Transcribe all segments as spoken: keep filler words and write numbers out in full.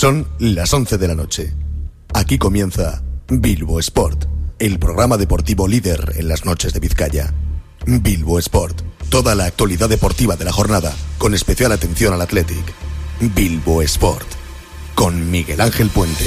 Son las once de la noche. Aquí comienza Bilbo Sport, el programa deportivo líder en las noches de Vizcaya. Bilbo Sport, toda la actualidad deportiva de la jornada, con especial atención al Athletic. Bilbo Sport, con Miguel Ángel Puente.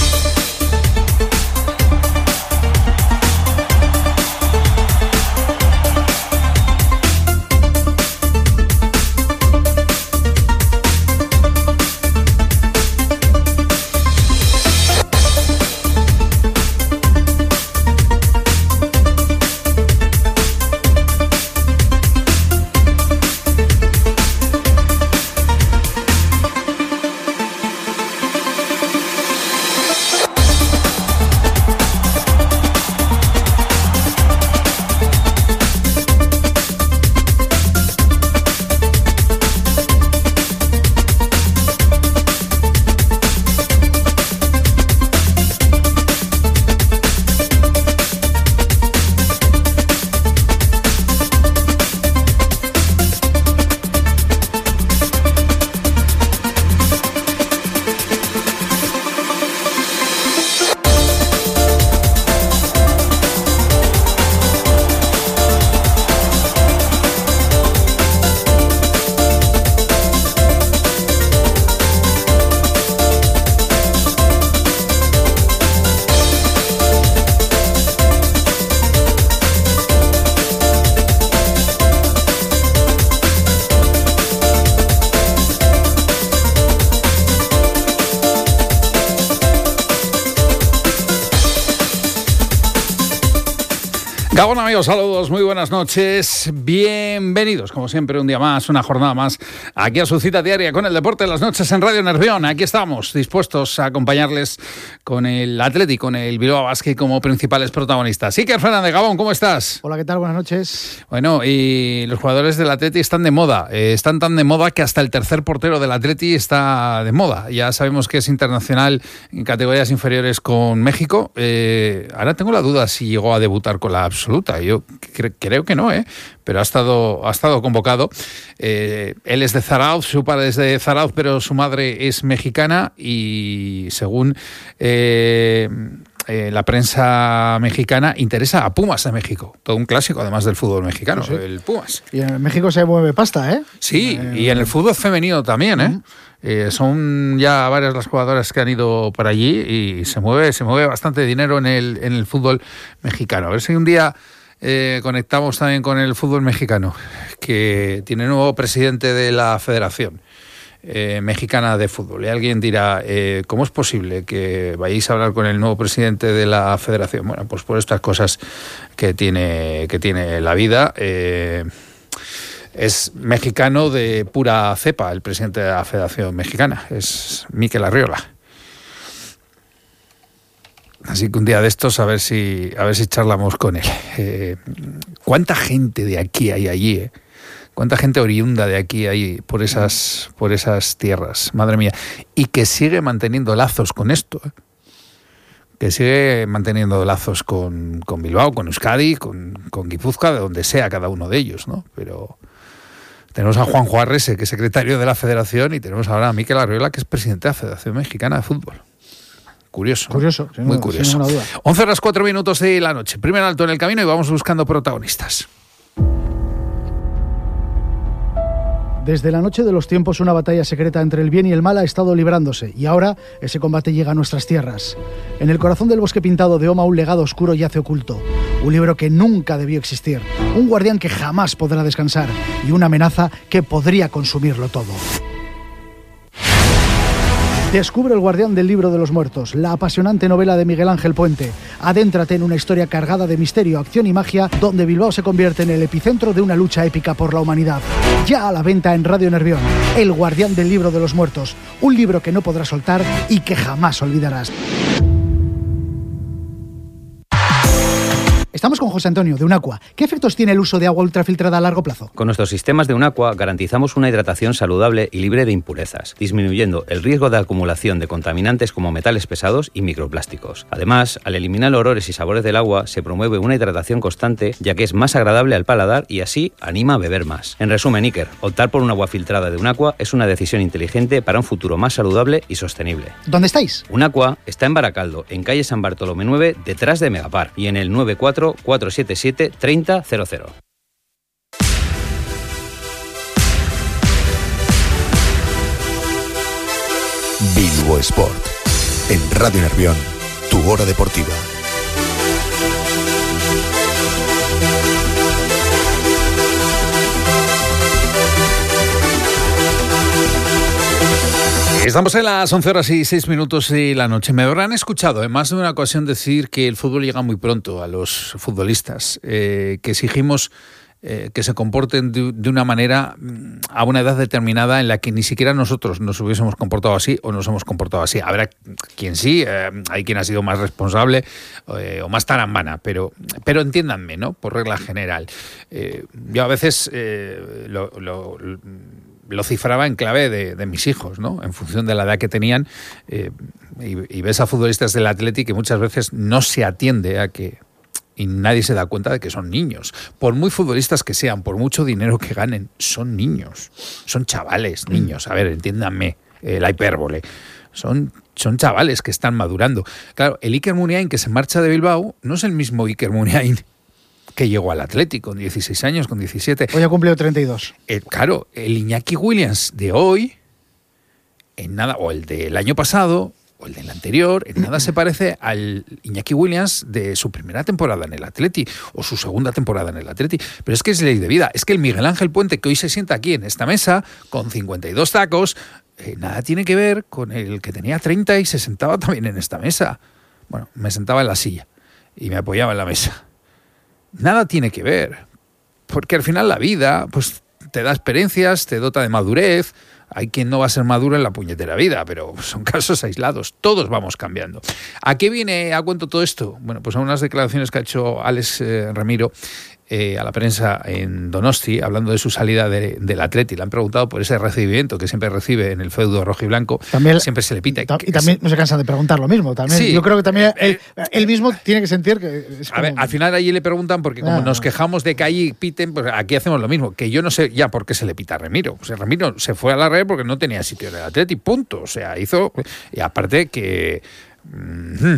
Gabón, amigos, saludos, muy buenas noches, bienvenidos, como siempre, un día más, una jornada más, aquí a su cita diaria con el deporte de las noches en Radio Nervión. Aquí estamos, dispuestos a acompañarles con el Athletic, con el Bilbao Basket como principales protagonistas. Iker Fernández, Gabón, ¿cómo estás? Hola, ¿qué tal? Buenas noches. Bueno, y los jugadores del Athletic están de moda, eh, están tan de moda que hasta el tercer portero del Athletic está de moda. Ya sabemos que es internacional en categorías inferiores con México. Eh, ahora tengo la duda si llegó a debutar con la absoluta. Yo cre- creo que no, ¿eh? Pero ha estado, ha estado convocado. Eh, él es de Zarauz, su padre es de Zarauz, pero su madre es mexicana y según eh, eh, la prensa mexicana, interesa a Pumas de México. Todo un clásico, además del fútbol mexicano, sí, sí. El Pumas. Y en México se mueve pasta, ¿eh? Sí, eh, y en el fútbol femenino también, ¿eh? Uh-huh. Eh, son ya varias las jugadoras que han ido por allí y se mueve se mueve bastante dinero en el en el fútbol mexicano. A ver si un día eh, conectamos también con el fútbol mexicano, que tiene nuevo presidente de la Federación eh, Mexicana de Fútbol. Y alguien dirá, eh, ¿cómo es posible que vayáis a hablar con el nuevo presidente de la Federación? Bueno, pues por estas cosas que tiene, que tiene la vida. Eh, Es mexicano de pura cepa, el presidente de la Federación Mexicana, es Mikel Arriola. Así que un día de estos a ver si a ver si charlamos con él. Eh, ¿Cuánta gente de aquí hay allí? Eh? ¿Cuánta gente oriunda de aquí hay por esas por esas tierras? Madre mía. Y que sigue manteniendo lazos con esto, ¿eh? Que sigue manteniendo lazos con, con Bilbao, con Euskadi, con, con Guipúzcoa, de donde sea cada uno de ellos, ¿no? Pero tenemos a Juanjo Arrese, que es secretario de la Federación, y tenemos ahora a Mikel Arriola, que es presidente de la Federación Mexicana de Fútbol. Curioso. Curioso, ¿no? Muy no, curioso. Sin ninguna duda. once horas cuatro minutos de la noche. Primer alto en el camino y vamos buscando protagonistas. Desde la noche de los tiempos, una batalla secreta entre el bien y el mal ha estado librándose, y ahora ese combate llega a nuestras tierras. En el corazón del bosque pintado de Oma, un legado oscuro yace oculto. Un libro que nunca debió existir. Un guardián que jamás podrá descansar. Y una amenaza que podría consumirlo todo. Descubre El guardián del libro de los muertos, la apasionante novela de Miguel Ángel Puente. Adéntrate en una historia cargada de misterio, acción y magia, donde Bilbao se convierte en el epicentro de una lucha épica por la humanidad. Ya a la venta en Radio Nervión, El guardián del libro de los muertos, un libro que no podrás soltar y que jamás olvidarás. Estamos con José Antonio, de Unaqua. ¿Qué efectos tiene el uso de agua ultrafiltrada a largo plazo? Con nuestros sistemas de Unaqua garantizamos una hidratación saludable y libre de impurezas, disminuyendo el riesgo de acumulación de contaminantes como metales pesados y microplásticos. Además, al eliminar olores y sabores del agua, se promueve una hidratación constante, ya que es más agradable al paladar y así anima a beber más. En resumen, Iker, optar por un agua filtrada de Unaqua es una decisión inteligente para un futuro más saludable y sostenible. ¿Dónde estáis? Unaqua está en Baracaldo, en calle San Bartolomé nueve, detrás de Megapar, y en el nueve cuatro cuatro siete siete, tres cero cero cero. Bilbo Sport. En Radio Nervión, tu hora deportiva. Estamos en las once horas y seis minutos de la noche. Me habrán escuchado en más de una ocasión decir que el fútbol llega muy pronto a los futbolistas, eh, que exigimos eh, que se comporten de, de una manera a una edad determinada en la que ni siquiera nosotros nos hubiésemos comportado así o nos hemos comportado así. Habrá quien sí, eh, hay quien ha sido más responsable eh, o más tarambana, pero, pero entiéndanme, ¿no? Por regla general. Eh, yo a veces eh, lo... lo lo cifraba en clave de, de mis hijos, ¿no? En función de la edad que tenían, eh, y, y ves a futbolistas del Atleti que muchas veces no se atiende a que, y nadie se da cuenta de que son niños. Por muy futbolistas que sean, por mucho dinero que ganen, son niños, son chavales, niños. A ver, entiéndanme eh, la hipérbole. Son, son chavales que están madurando. Claro, el Iker Muniain que se marcha de Bilbao no es el mismo Iker Muniain que llegó al Athletic con dieciséis años, con diecisiete. Hoy ha cumplido treinta y dos. Eh, claro, el Iñaki Williams de hoy, en nada, o el del año pasado, o el del anterior, en nada se parece al Iñaki Williams de su primera temporada en el Athletic, o su segunda temporada en el Athletic. Pero es que es ley de vida. Es que el Miguel Ángel Puente, que hoy se sienta aquí en esta mesa, con cincuenta y dos tacos, eh, nada tiene que ver con el que tenía treinta y se sentaba también en esta mesa. Bueno, me sentaba en la silla y me apoyaba en la mesa. Nada tiene que ver, porque al final la vida pues te da experiencias, te dota de madurez. Hay quien no va a ser maduro en la puñetera vida, pero son casos aislados. Todos vamos cambiando. ¿A qué viene a cuento todo esto? Bueno, pues a unas declaraciones que ha hecho Alex eh, Ramiro eh, a la prensa en Donosti, hablando de su salida de, del Atleti. Le han preguntado por ese recibimiento que siempre recibe en el feudo rojiblanco. También, siempre se le pita. Y, y también no se cansan de preguntar lo mismo. También, sí, yo creo que también él, él mismo tiene que sentir que... Es como... A ver, al final allí le preguntan, porque como ah, nos quejamos de que allí piten, pues aquí hacemos lo mismo. Que yo no sé ya por qué se le pita a Ramiro. O sea, Ramiro se fue a la red porque no tenía sitio en el Atleti, punto. O sea, hizo... Y aparte que... Mmm,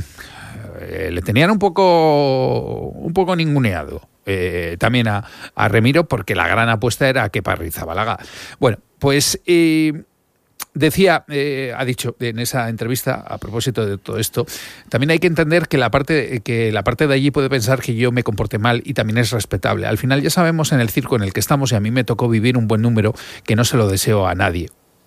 eh, le tenían un poco... Un poco ninguneado. Eh, también a, a Ramiro, porque la gran apuesta era que Arrizabalaga. Bueno, pues eh, decía, eh, ha dicho en esa entrevista a propósito de todo esto, también hay que entender que la parte que la parte de allí puede pensar que yo me comporté mal y también es respetable. Al final ya sabemos en el circo en el que estamos, y a mí me tocó vivir un buen número que no se lo deseo a nadie.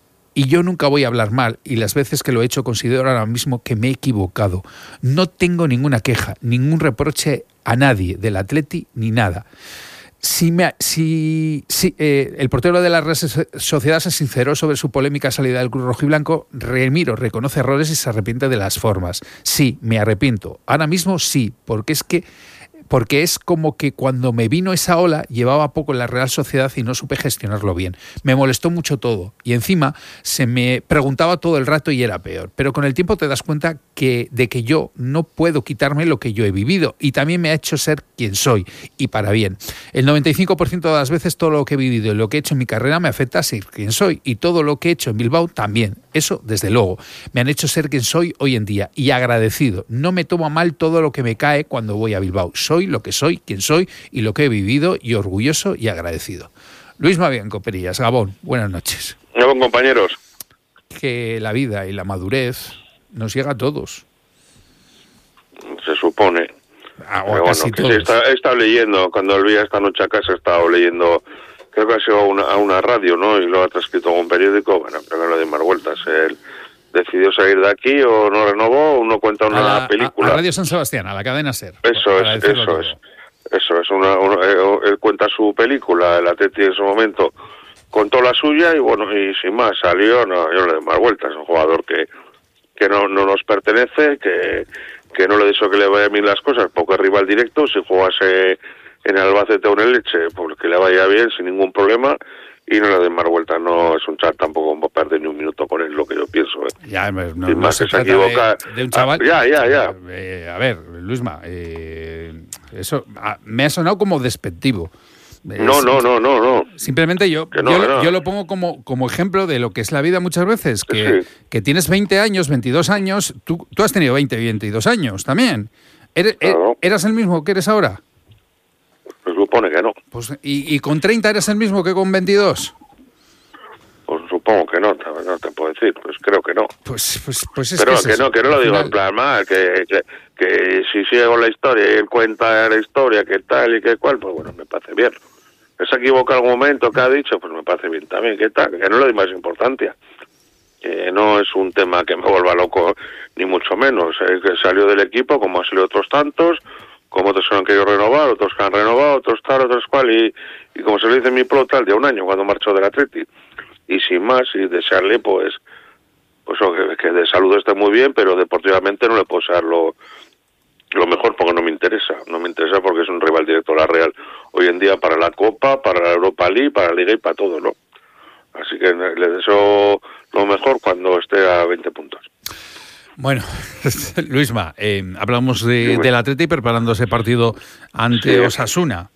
Y yo nunca voy a hablar mal, y las veces que lo he hecho considero ahora mismo que me he equivocado. No tengo ninguna queja, ningún reproche a nadie del Atleti ni nada. Si, me, si, si eh, el portero de la Real Sociedad se sinceró sobre su polémica salida del club rojiblanco, Ramiro reconoce errores y se arrepiente de las formas. Sí, me arrepiento. Ahora mismo sí, porque es que porque es como que cuando me vino esa ola llevaba poco en la Real Sociedad y no supe gestionarlo bien. Me molestó mucho todo y encima se me preguntaba todo el rato y era peor. Pero con el tiempo te das cuenta que, de que yo no puedo quitarme lo que yo he vivido, y también me ha hecho ser quien soy, y para bien. El noventa y cinco por ciento de las veces todo lo que he vivido y lo que he hecho en mi carrera me afecta a ser quien soy, y todo lo que he hecho en Bilbao también. Eso, desde luego, me han hecho ser quien soy hoy en día, y agradecido. No me tomo a mal todo lo que me cae cuando voy a Bilbao. Soy lo que soy, quien soy y lo que he vivido, y orgulloso y agradecido. Luis Mabianco Perillas, Gabón, buenas noches. Gabón, compañeros. Que la vida y la madurez nos llega a todos. Se supone. Ah, o a casi bueno, todos. Sí, está, he estado leyendo, cuando volví esta noche a casa he estado leyendo, creo que ha sido a una, a una radio, ¿no? Y lo ha transcrito a un periódico, bueno, pero no le doy más vueltas. Él decidió salir de aquí o no renovó, uno cuenta una a la, película. A, a Radio San Sebastián, a la cadena SER. Eso es, eso todo. es. Eso es, una, una, él cuenta su película, el Atleti en su momento contó la suya y bueno, y sin más, salió, no, yo no le doy más vueltas, es un jugador que que no, no nos pertenece, que, que no le deseo que le vaya bien las cosas, porque es rival directo. Si jugase en Albacete o en el Elche, pues que le vaya bien sin ningún problema, y no le den más vueltas. No es un chaval tampoco, no perder ni un minuto con él, lo que yo pienso. ¿eh? Ya, no, no, Sin no más se que se trata equivoca. de, de un chaval. Ah, ya, ya, ya. Eh, a ver, Luisma, eh, eso ah, me ha sonado como despectivo. No, no, no, no, no. Simplemente yo, no, yo, no. yo lo pongo como, como ejemplo de lo que es la vida muchas veces, que, sí. que tienes veinte años, veintidós años, tú, tú has tenido veinte, veintidós años también. ¿Eres, Claro. ¿Eras el mismo que eres ahora? Se supone que no. Pues, ¿y, ¿Y con treinta eres el mismo que con veintidós? Pues supongo que no, no te puedo decir, pues creo que no. Pues, pues, pues es Pero que, es que eso. no, que no lo Al digo final- en plan mal, que, que, que si sigue con la historia y él cuenta la historia, que tal y que cual, pues bueno, me parece bien. Que se equivoca algún momento que ha dicho, pues me parece bien también, que tal, que no le doy más importancia. Que no es un tema que me vuelva loco, ni mucho menos. Es que salió del equipo, como han salido otros tantos, como otros que han querido renovar, otros que han renovado, otros tal, otros cual, y, y como se lo dice en mi pro, tal, de un año cuando marchó del Atleti. Y sin más, y desearle, pues, pues que, que de salud esté muy bien, pero deportivamente no le puedo desear lo, lo mejor porque no me interesa. No me interesa porque es un rival directo a la Real hoy en día para la Copa, para la Europa League, para la Liga y para todo, ¿no? Así que le deseo lo mejor cuando esté a veinte puntos. Bueno, Luisma, eh, hablamos de, Dime. del Atleti preparando ese partido ante Sí. Osasuna.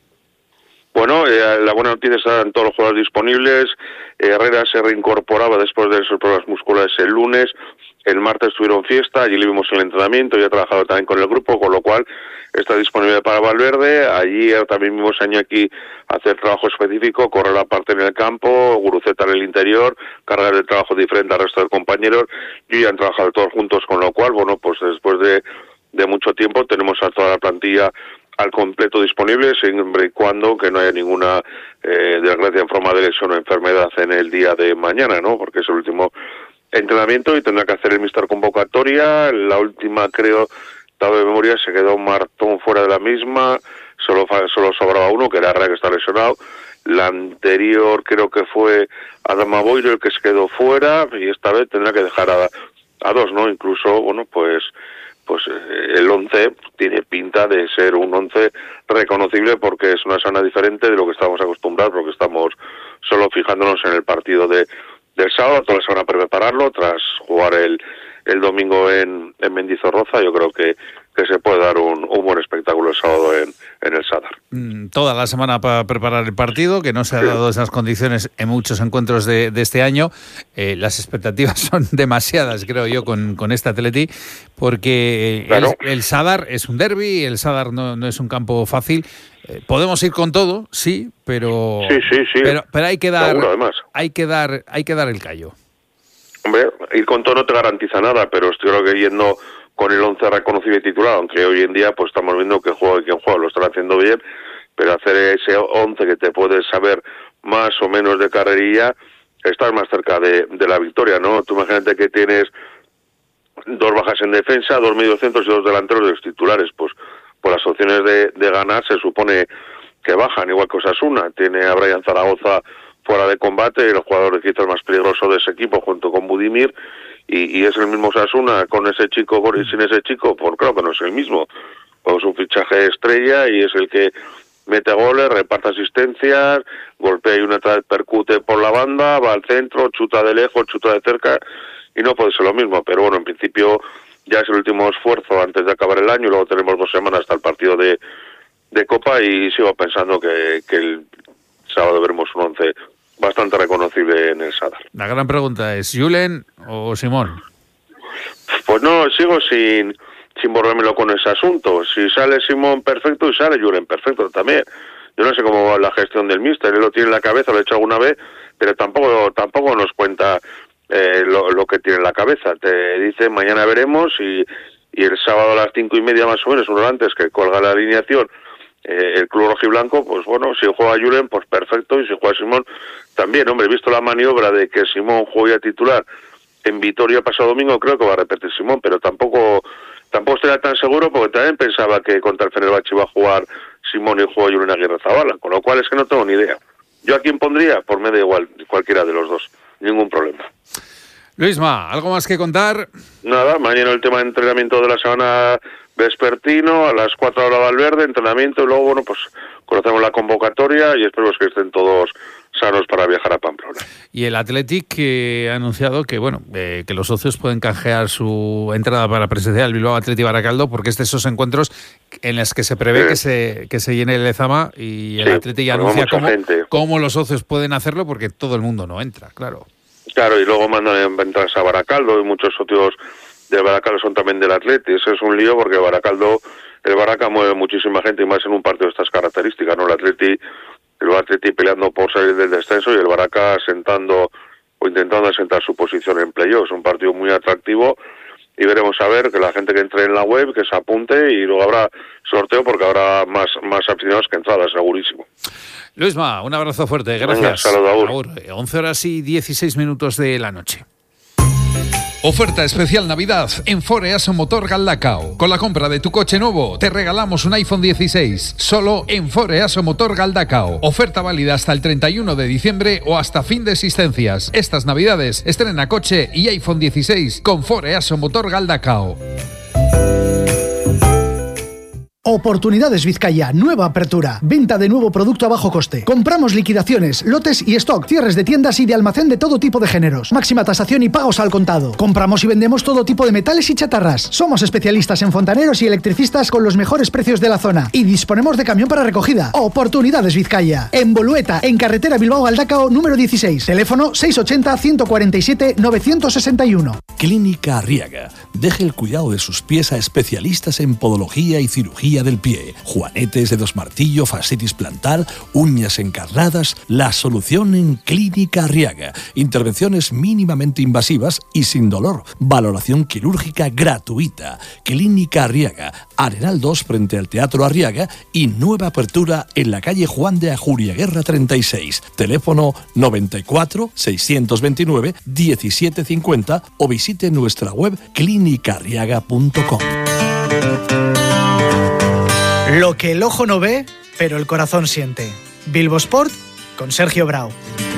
Bueno, eh, la buena noticia es que están todos los jugadores disponibles. Eh, Herrera se reincorporaba después de esos problemas musculares el lunes. El martes tuvieron fiesta, allí le vimos el entrenamiento y ha trabajado también con el grupo, con lo cual está disponible para Valverde. Allí también vimos a Iñaki hacer trabajo específico, correr la parte en el campo, Guruceta en el interior, cargar el trabajo diferente al resto de compañeros, y han trabajado todos juntos, con lo cual, bueno, pues después de, de mucho tiempo tenemos a toda la plantilla al completo disponible, siempre y cuando que no haya ninguna eh, desgracia en forma de lesión o enfermedad en el día de mañana, ¿no? Porque es el último entrenamiento y tendrá que hacer el mister convocatoria. La última, creo, estaba de memoria, se quedó Martón fuera de la misma, solo solo sobraba uno, que era Herrera, que está lesionado. La anterior creo que fue Adama Boiro el que se quedó fuera, y esta vez tendrá que dejar a, a dos, ¿no? Incluso, bueno, pues pues eh, el once tiene pinta de ser un once reconocible, porque es una zona diferente de lo que estamos acostumbrados, porque estamos solo fijándonos en el partido de del sábado, toda la semana para prepararlo, tras jugar el, el domingo en, en Mendizorroza. Yo creo que, que se puede dar un, un buen espectáculo el sábado en, en el Sadar. Mm, Toda la semana para preparar el partido, que no se ha dado esas condiciones en muchos encuentros de, de este año. Eh, las expectativas son demasiadas, creo yo, con, con este Atleti, porque Claro. el, el Sadar es un derbi, el Sadar no, no es un campo fácil. Eh, podemos ir con todo, sí, pero Sí, sí, sí. pero, pero hay que dar Seguro, además. hay que dar hay que dar el callo. Hombre, ir con todo no te garantiza nada, pero estoy creo que yendo con el once reconocible titular, aunque hoy en día pues estamos viendo que juega y quien juega lo están haciendo bien, pero hacer ese once que te puedes saber más o menos de carrerilla, estás más cerca de, de la victoria, ¿no? Tú imagínate que tienes dos bajas en defensa, dos mediocentros y dos delanteros de los titulares, pues por las opciones de, de ganar se supone que bajan, igual que Osasuna. Tiene a Brian Zaragoza fuera de combate, el jugador quizás más peligroso de ese equipo junto con Budimir, y, y es el mismo Osasuna con ese chico y sin ese chico, pues creo que no es el mismo. Pues un fichaje estrella y es el que mete goles, reparte asistencias, golpea y una vez percute por la banda, va al centro, chuta de lejos, chuta de cerca, y no puede ser lo mismo. Pero bueno, en principio ya es el último esfuerzo antes de acabar el año, y luego tenemos dos semanas hasta el partido de, de Copa, y sigo pensando que, que el sábado veremos un once bastante reconocible en el Sadar. La gran pregunta es, ¿Julen o Simón? Pues no, sigo sin sin volvérmelo con ese asunto. Si sale Simón, perfecto, y sale Julen, perfecto también. Yo no sé cómo va la gestión del míster, él lo tiene en la cabeza, lo ha hecho alguna vez, pero tampoco tampoco nos cuenta eh, lo, lo que tiene en la cabeza. Te dice, mañana veremos, y, y el sábado a las cinco y media más o menos, una hora antes que colga la alineación, eh, el club rojiblanco, pues bueno, si juega Julen, pues perfecto, y si juega Simón, también. Hombre, he visto la maniobra de que Simón juegue a titular en Vitoria pasado domingo, creo que va a repetir Simón, pero tampoco tampoco estaría tan seguro, porque también pensaba que contra el Fenerbahce iba a jugar Simón y juega Julen Aguirrezabala, con lo cual es que no tengo ni idea. ¿Yo a quién pondría? Por me da igual, cualquiera de los dos, ningún problema. Luisma, ¿algo más que contar? Nada, mañana el tema de entrenamiento de la semana vespertino, a las cuatro horas Valverde, entrenamiento, y luego, bueno, pues conocemos la convocatoria y esperemos que estén todos sanos para viajar a Pamplona. Y el Athletic que ha anunciado que bueno eh, que los socios pueden canjear su entrada para presenciar el Bilbao Athletic Baracaldo, porque es de esos encuentros en los que se prevé sí. que se que se llene el Lezama, y el sí, Athletic ya anuncia cómo, cómo los socios pueden hacerlo, porque todo el mundo no entra, claro. Claro, y luego mandan entradas a Baracaldo, y muchos socios de Baracaldo son también del Athletic. Eso es un lío, porque Baracaldo, el Baraca mueve muchísima gente, y más en un partido de estas características, ¿no? El Athletic el Athletic peleando por salir del descenso y el Baraca asentando o intentando asentar su posición en playoff. Es un partido muy atractivo y veremos a ver, que la gente que entre en la web que se apunte, y luego habrá sorteo porque habrá más más aficionados que entradas, segurísimo. Luisma, un abrazo fuerte, gracias. Venga, saludos, Agur. Agur. once horas y dieciséis minutos de la noche. Oferta especial Navidad en Foreaso Motor Galdacao. Con la compra de tu coche nuevo te regalamos un iPhone dieciséis. Solo en Foreaso Motor Galdacao. Oferta válida hasta el treinta y uno de diciembre o hasta fin de existencias. Estas Navidades estrena coche y iPhone dieciséis con Foreaso Motor Galdacao. Oportunidades Vizcaya, nueva apertura. Venta de nuevo producto a bajo coste. Compramos liquidaciones, lotes y stock, cierres de tiendas y de almacén de todo tipo de géneros. Máxima tasación y pagos al contado. Compramos y vendemos todo tipo de metales y chatarras. Somos especialistas en fontaneros y electricistas con los mejores precios de la zona. Y disponemos de camión para recogida. Oportunidades Vizcaya. En Bolueta, en carretera Bilbao-Galdacao, número dieciséis. Teléfono seiscientos ochenta, ciento cuarenta y siete, novecientos sesenta y uno. Clínica Arriaga. Deje el cuidado de sus pies a especialistas en podología y cirugía del pie, juanetes, dedos martillo, fascitis plantar, uñas encarnadas. La solución en Clínica Arriaga. Intervenciones mínimamente invasivas y sin dolor. Valoración quirúrgica gratuita. Clínica Arriaga, Arenal dos frente al Teatro Arriaga, y nueva apertura en la calle Juan de Ajuriaguerra treinta y seis. Teléfono noventa y cuatro, seiscientos veintinueve, diecisiete cincuenta o visite nuestra web clínica arriaga punto com. Lo que el ojo no ve, pero el corazón siente. Bilbo Sport con Sergio Brau.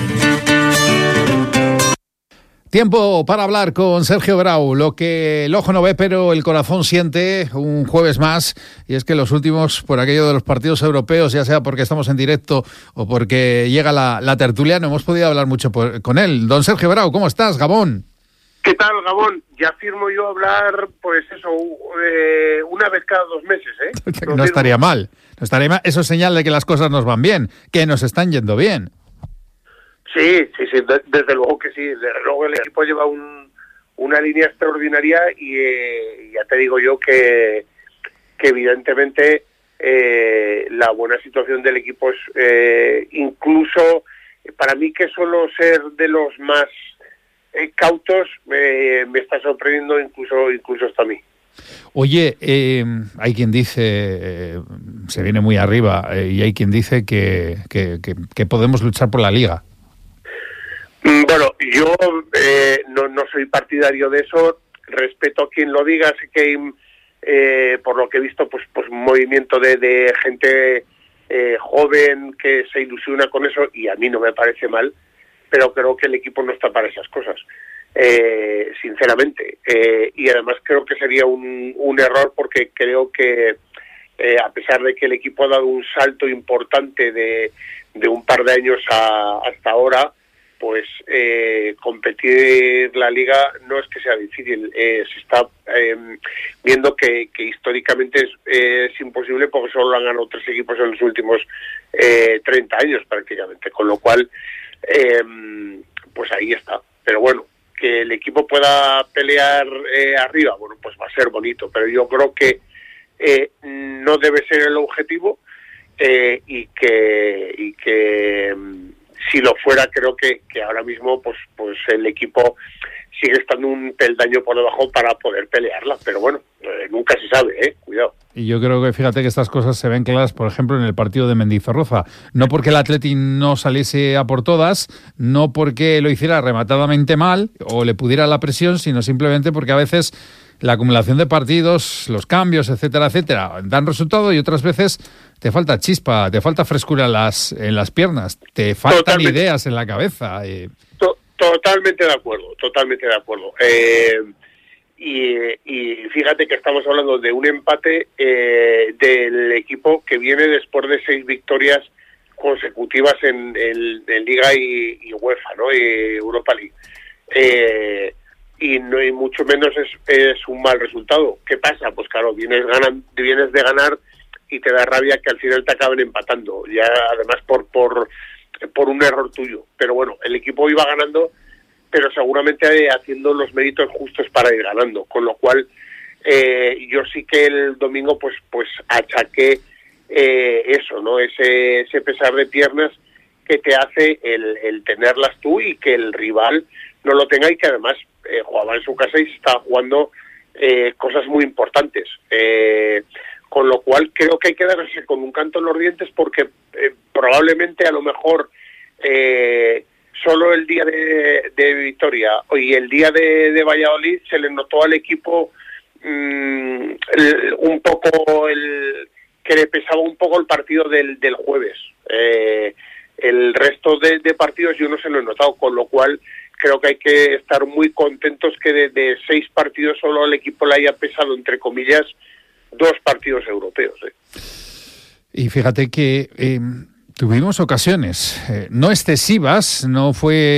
Tiempo para hablar con Sergio Brau. Lo que el ojo no ve, pero el corazón siente, un jueves más. Y es que los últimos, por aquello de los partidos europeos, ya sea porque estamos en directo o porque llega la, la tertulia, no hemos podido hablar mucho por, con él. Don Sergio Brau, ¿cómo estás, Gabón? ¿Qué tal, Gabón? Ya firmo yo hablar, pues eso, eh, una vez cada dos meses, ¿eh? No, no estaría mal. No estaría mal. Eso es señal de que las cosas nos van bien, que nos están yendo bien. Sí, sí, sí, de, desde luego que sí. Desde luego el equipo lleva un, una línea extraordinaria y eh, ya te digo yo que, que evidentemente eh, la buena situación del equipo es eh, incluso, para mí que suelo ser de los más eh, cautos, eh, me está sorprendiendo incluso, incluso hasta a mí. Oye, eh, hay quien dice, eh, se viene muy arriba, eh, y hay quien dice que, que, que, que podemos luchar por la Liga. Bueno, yo eh, no, no soy partidario de eso, respeto a quien lo diga, sé que hay, eh, por lo que he visto, pues, pues un movimiento de, de gente eh, joven que se ilusiona con eso, y a mí no me parece mal, pero creo que el equipo no está para esas cosas, eh, sinceramente, eh, y además creo que sería un, un error, porque creo que eh, a pesar de que el equipo ha dado un salto importante de, de un par de años a, hasta ahora, pues eh, competir la Liga no es que sea difícil, eh, se está eh, viendo que, que históricamente es, eh, es imposible, porque solo han ganado tres equipos en los últimos eh, treinta años prácticamente, con lo cual eh, pues ahí está. Pero bueno, que el equipo pueda pelear eh, arriba, bueno, pues va a ser bonito, pero yo creo que eh, no debe ser el objetivo, eh, y que y que si lo fuera, creo que, que ahora mismo pues pues el equipo sigue estando un peldaño por debajo para poder pelearla, pero bueno, eh, nunca se sabe, eh, cuidado. Y yo creo que, fíjate que estas cosas se ven claras, por ejemplo, en el partido de Mendizorroza. No porque el Athletic no saliese a por todas, no porque lo hiciera rematadamente mal o le pudiera la presión, sino simplemente porque a veces la acumulación de partidos, los cambios, etcétera, etcétera, dan resultado, y otras veces te falta chispa, te falta frescura en las, en las piernas, te faltan Totalmente. ideas en la cabeza. Eh. To- Totalmente de acuerdo, totalmente de acuerdo. Eh, y, y fíjate que estamos hablando de un empate eh, del equipo que viene después de seis victorias consecutivas en, en, en Liga y, y UEFA, ¿no? Y Europa League. Eh, y no y mucho menos es, es un mal resultado. ¿Qué pasa? Pues claro, vienes ganan, vienes de ganar y te da rabia que al final te acaben empatando, ya además por por por un error tuyo. Pero bueno, el equipo iba ganando, pero seguramente haciendo los méritos justos para ir ganando, con lo cual eh, yo sí que el domingo pues pues achaqué eh, eso, ¿no? Ese ese pesar de piernas que te hace el, el tenerlas tú y que el rival no lo tenga, y que además eh, jugaba en su casa y se estaba jugando eh, cosas muy importantes. Eh, con lo cual creo que hay que darse con un canto en los dientes, porque eh, probablemente a lo mejor eh, solo el día de, de Vitoria y el día de, de Valladolid se le notó al equipo mmm, el, un poco el que le pesaba un poco el partido del, del jueves. Eh, el resto de, de partidos yo no se lo he notado, con lo cual creo que hay que estar muy contentos que de, de seis partidos solo al equipo le haya pesado, entre comillas, dos partidos europeos. ¿eh? Y fíjate que eh, tuvimos ocasiones, eh, no excesivas, no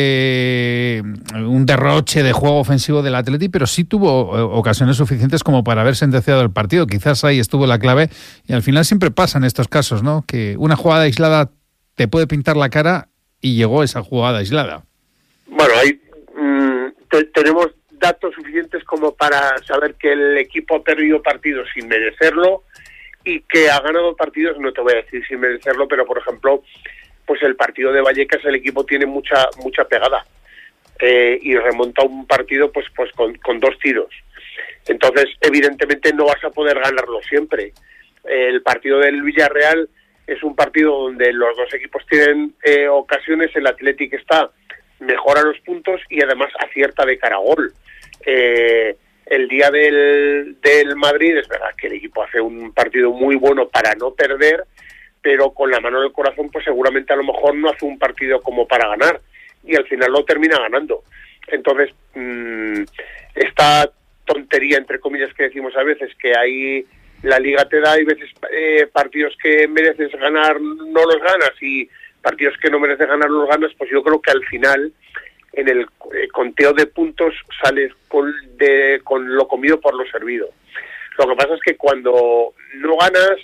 fue un derroche de juego ofensivo del Atleti, pero sí tuvo eh, ocasiones suficientes como para haber sentenciado el partido. Quizás ahí estuvo la clave, y al final siempre pasa en estos casos, ¿no? Que una jugada aislada te puede pintar la cara, y llegó esa jugada aislada. Bueno, ahí mmm, te, tenemos datos suficientes como para saber que el equipo ha perdido partidos sin merecerlo y que ha ganado partidos, no te voy a decir sin merecerlo, pero por ejemplo, pues el partido de Vallecas, el equipo tiene mucha mucha pegada eh, y remonta un partido pues pues con, con dos tiros. Entonces, evidentemente no vas a poder ganarlo siempre. Eh, el partido del Villarreal es un partido donde los dos equipos tienen eh, ocasiones, el Athletic está mejora los puntos y además acierta de cara a gol. Eh, el día del, del Madrid es verdad que el equipo hace un partido muy bueno para no perder, pero con la mano en el corazón pues seguramente a lo mejor no hace un partido como para ganar, y al final lo termina ganando. Entonces mmm, esta tontería entre comillas que decimos a veces, que ahí la liga te da, y veces eh, partidos que mereces ganar no los ganas, y partidos que no mereces ganar los ganas, pues yo creo que al final en el eh, conteo de puntos sales con, de, con lo comido por lo servido. Lo que pasa es que cuando no ganas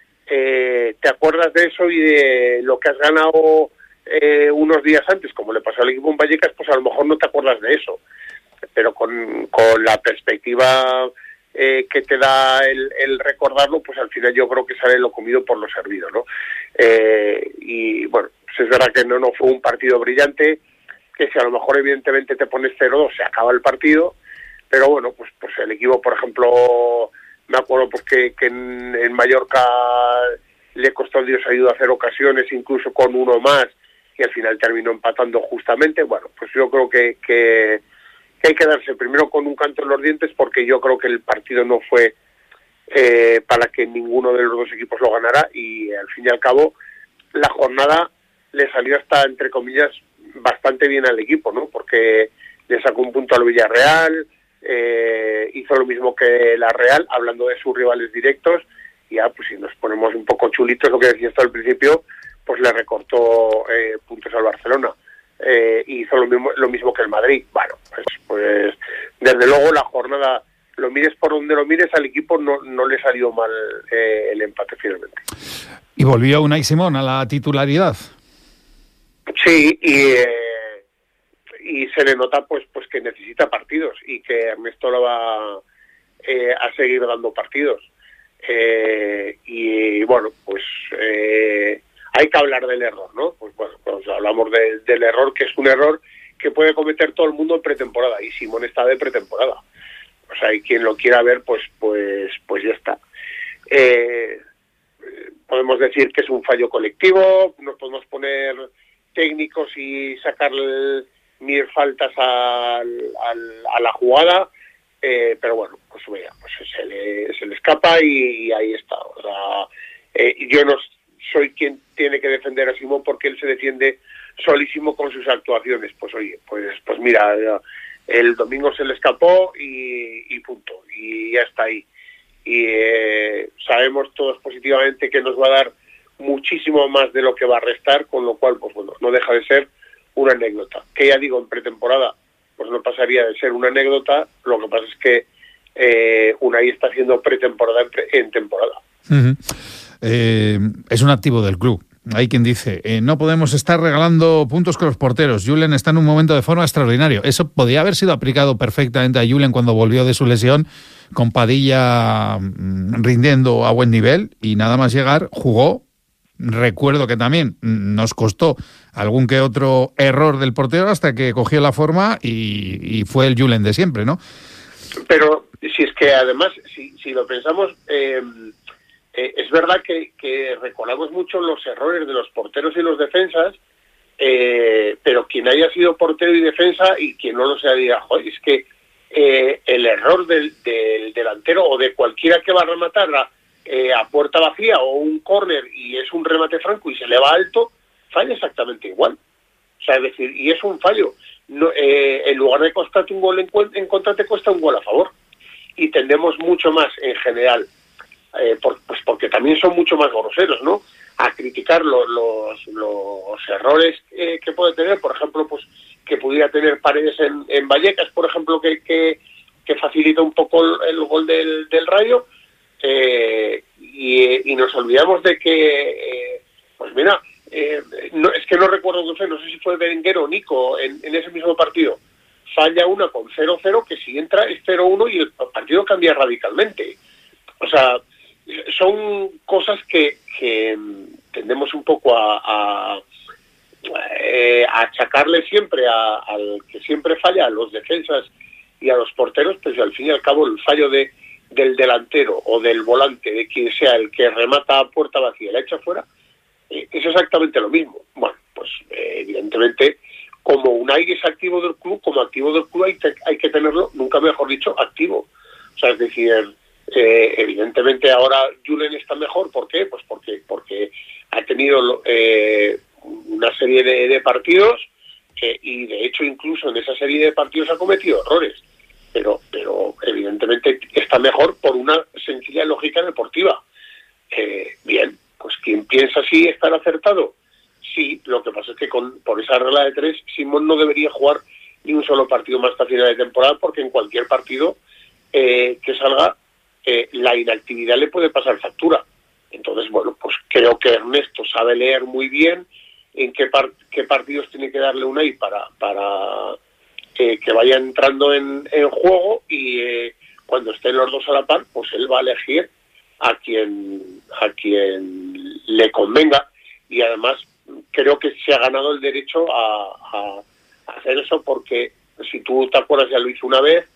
eh, te acuerdas de eso y de lo que has ganado eh, unos días antes, como le pasó al equipo en Vallecas, pues a lo mejor no te acuerdas de eso, pero con, con la perspectiva eh, que te da el, el recordarlo, pues al final yo creo que sale lo comido por lo servido, ¿no? Eh, y bueno, pues es verdad que no, no fue un partido brillante, que si a lo mejor evidentemente te pones cero dos se acaba el partido, pero bueno, pues pues el equipo, por ejemplo, me acuerdo pues que, que en, en Mallorca le costó Dios ayuda a hacer ocasiones, incluso con uno más, y al final terminó empatando justamente. Bueno, pues yo creo que, que, que hay que darse primero con un canto en los dientes, porque yo creo que el partido no fue eh, para que ninguno de los dos equipos lo ganara, y al fin y al cabo la jornada le salió hasta, entre comillas, bastante bien al equipo, ¿no? Porque le sacó un punto al Villarreal, eh, hizo lo mismo que la Real, hablando de sus rivales directos, y ya, pues si nos ponemos un poco chulitos, lo que decía hasta al principio, pues le recortó eh, puntos al Barcelona, eh, y hizo lo mismo, lo mismo que el Madrid. Bueno, pues, pues desde luego la jornada, lo mires por donde lo mires, al equipo no, no le salió mal eh, el empate finalmente. Y volvió Unai Simón a la titularidad. Sí, y eh, y se le nota pues pues que necesita partidos, y que Ernesto lo va eh, a seguir dando partidos. Eh, y bueno, pues eh, hay que hablar del error, ¿no? Pues bueno, pues hablamos de, del error, que es un error que puede cometer todo el mundo en pretemporada, y Simón está de pretemporada. O sea, y quien lo quiera ver, pues pues pues ya está. Eh, podemos decir que es un fallo colectivo, nos podemos poner técnicos y sacar mil faltas al, al, a la jugada, eh, pero bueno, pues, vea, pues se, le, se le escapa y, y ahí está. O sea, eh, yo no soy quien tiene que defender a Simón porque él se defiende solísimo con sus actuaciones. Pues oye, pues pues mira, el domingo se le escapó y, y punto, y ya está ahí. Y eh, sabemos todos positivamente que nos va a dar muchísimo más de lo que va a restar, con lo cual, pues bueno, no deja de ser una anécdota. Que ya digo, en pretemporada, pues no pasaría de ser una anécdota, lo que pasa es que eh, Unai está haciendo pretemporada en, pre- en temporada. Uh-huh. Eh, es un activo del club. Hay quien dice, eh, no podemos estar regalando puntos con los porteros. Julen está en un momento de forma extraordinario. Eso podía haber sido aplicado perfectamente a Julen cuando volvió de su lesión, con Padilla mmm, rindiendo a buen nivel, y nada más llegar, jugó. Recuerdo que también nos costó algún que otro error del portero hasta que cogió la forma y, y fue el Julen de siempre, ¿no? Pero si es que además, si, si lo pensamos... Eh... Eh, es verdad que, que recordamos mucho los errores de los porteros y los defensas, eh, pero quien haya sido portero y defensa y quien no lo sea dirá, joder, es que eh, el error del, del delantero o de cualquiera que va a rematar a, eh, a puerta vacía o un córner y es un remate franco y se le va alto, falla exactamente igual. O sea, es decir, y es un fallo. No, eh, en lugar de costarte un gol en, en contra, te cuesta un gol a favor. Y tendemos mucho más en general, Eh, por, pues porque también son mucho más groseros, ¿no?, a criticar lo, los, los errores eh, que puede tener, por ejemplo, pues que pudiera tener Paredes en, en Vallecas, por ejemplo, que, que, que facilita un poco el, el gol del, del Rayo, eh, y, y nos olvidamos de que, eh, pues mira, eh, no, es que no recuerdo qué fue, no sé si fue Berenguer o Nico en, en ese mismo partido, falla una con cero cero, que si entra es cero uno y el partido cambia radicalmente. O sea, son cosas que, que tendemos un poco a, a, eh, a achacarle siempre a, al que siempre falla, a los defensas y a los porteros, pues al fin y al cabo el fallo de del delantero o del volante, de quien sea el que remata a puerta vacía y la echa fuera, eh, es exactamente lo mismo. Bueno, pues eh, evidentemente, como Unai es activo del club, como activo del club hay, te, hay que tenerlo, nunca mejor dicho, activo. O sea, es decir, Eh, evidentemente ahora Julen está mejor. ¿Por qué? Pues porque porque ha tenido eh, una serie de, de partidos eh, y de hecho incluso en esa serie de partidos ha cometido errores, pero pero evidentemente está mejor por una sencilla lógica deportiva. Eh, bien, pues quien piensa así estará acertado. Sí, lo que pasa es que con por esa regla de tres Simón no debería jugar ni un solo partido más hasta final de temporada, porque en cualquier partido eh, que salga Eh, la inactividad le puede pasar factura. Entonces, bueno, pues creo que Ernesto sabe leer muy bien en qué, par- qué partidos tiene que darle Unai para, para eh, que vaya entrando en, en juego, y eh, cuando estén los dos a la par, pues él va a elegir a quien, a quien le convenga, y además creo que se ha ganado el derecho a, a, a hacer eso, porque si tú te acuerdas, ya lo hizo una vez,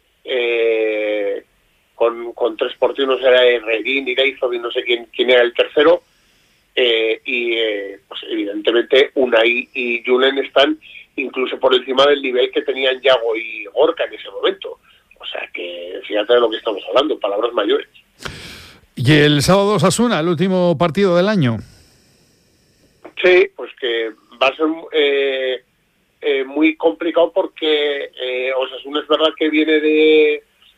eh, Con, con tres porteros, era Redín, Ireizov y no sé quién, quién era el tercero, eh, y eh, pues evidentemente Unai y Julen están incluso por encima del nivel que tenían Yago y Gorka en ese momento. O sea que fíjate de lo que estamos hablando, palabras mayores. Y el sábado Osasuna, el último partido del año. Sí, pues que va a ser eh, eh, muy complicado, porque eh, Osasuna es verdad que viene de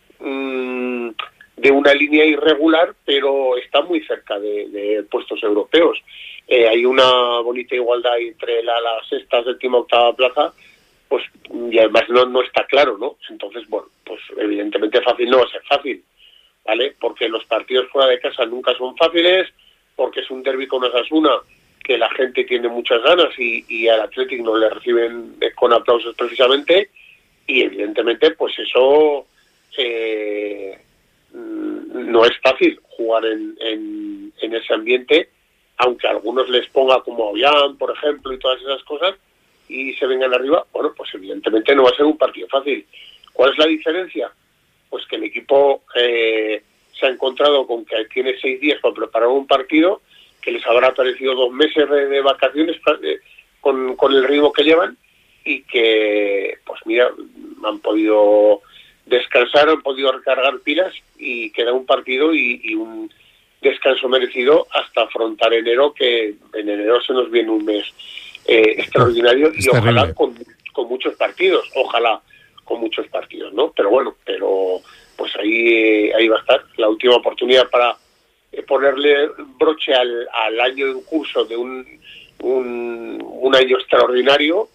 de una línea irregular, pero está muy cerca de, de puestos europeos. Eh, hay una bonita igualdad entre la, la sexta, séptima, octava plaza, pues, y además no, no está claro, ¿no? Entonces, bueno, pues evidentemente fácil no va a ser fácil, ¿vale? Porque los partidos fuera de casa nunca son fáciles, porque es un derbi con Osasuna que la gente tiene muchas ganas y, y al Athletic no le reciben con aplausos precisamente, y evidentemente pues eso eh, no es fácil jugar en, en, en ese ambiente, aunque a algunos les ponga como Ollán, por ejemplo, y todas esas cosas, y se vengan arriba. Bueno, pues evidentemente no va a ser un partido fácil. ¿Cuál es la diferencia? Pues que el equipo eh, se ha encontrado con que tiene seis días para preparar un partido, que les habrá parecido dos meses de, de vacaciones eh, con, con el ritmo que llevan, y que, pues mira, han podido descansar, han podido recargar pilas, y queda un partido y, y un descanso merecido hasta afrontar enero, que en enero se nos viene un mes eh, extraordinario y ojalá con, con muchos partidos, ojalá con muchos partidos, ¿no? Pero bueno, pero pues ahí, ahí va a estar la última oportunidad para eh, ponerle broche al, al año en curso de un, un, un año extraordinario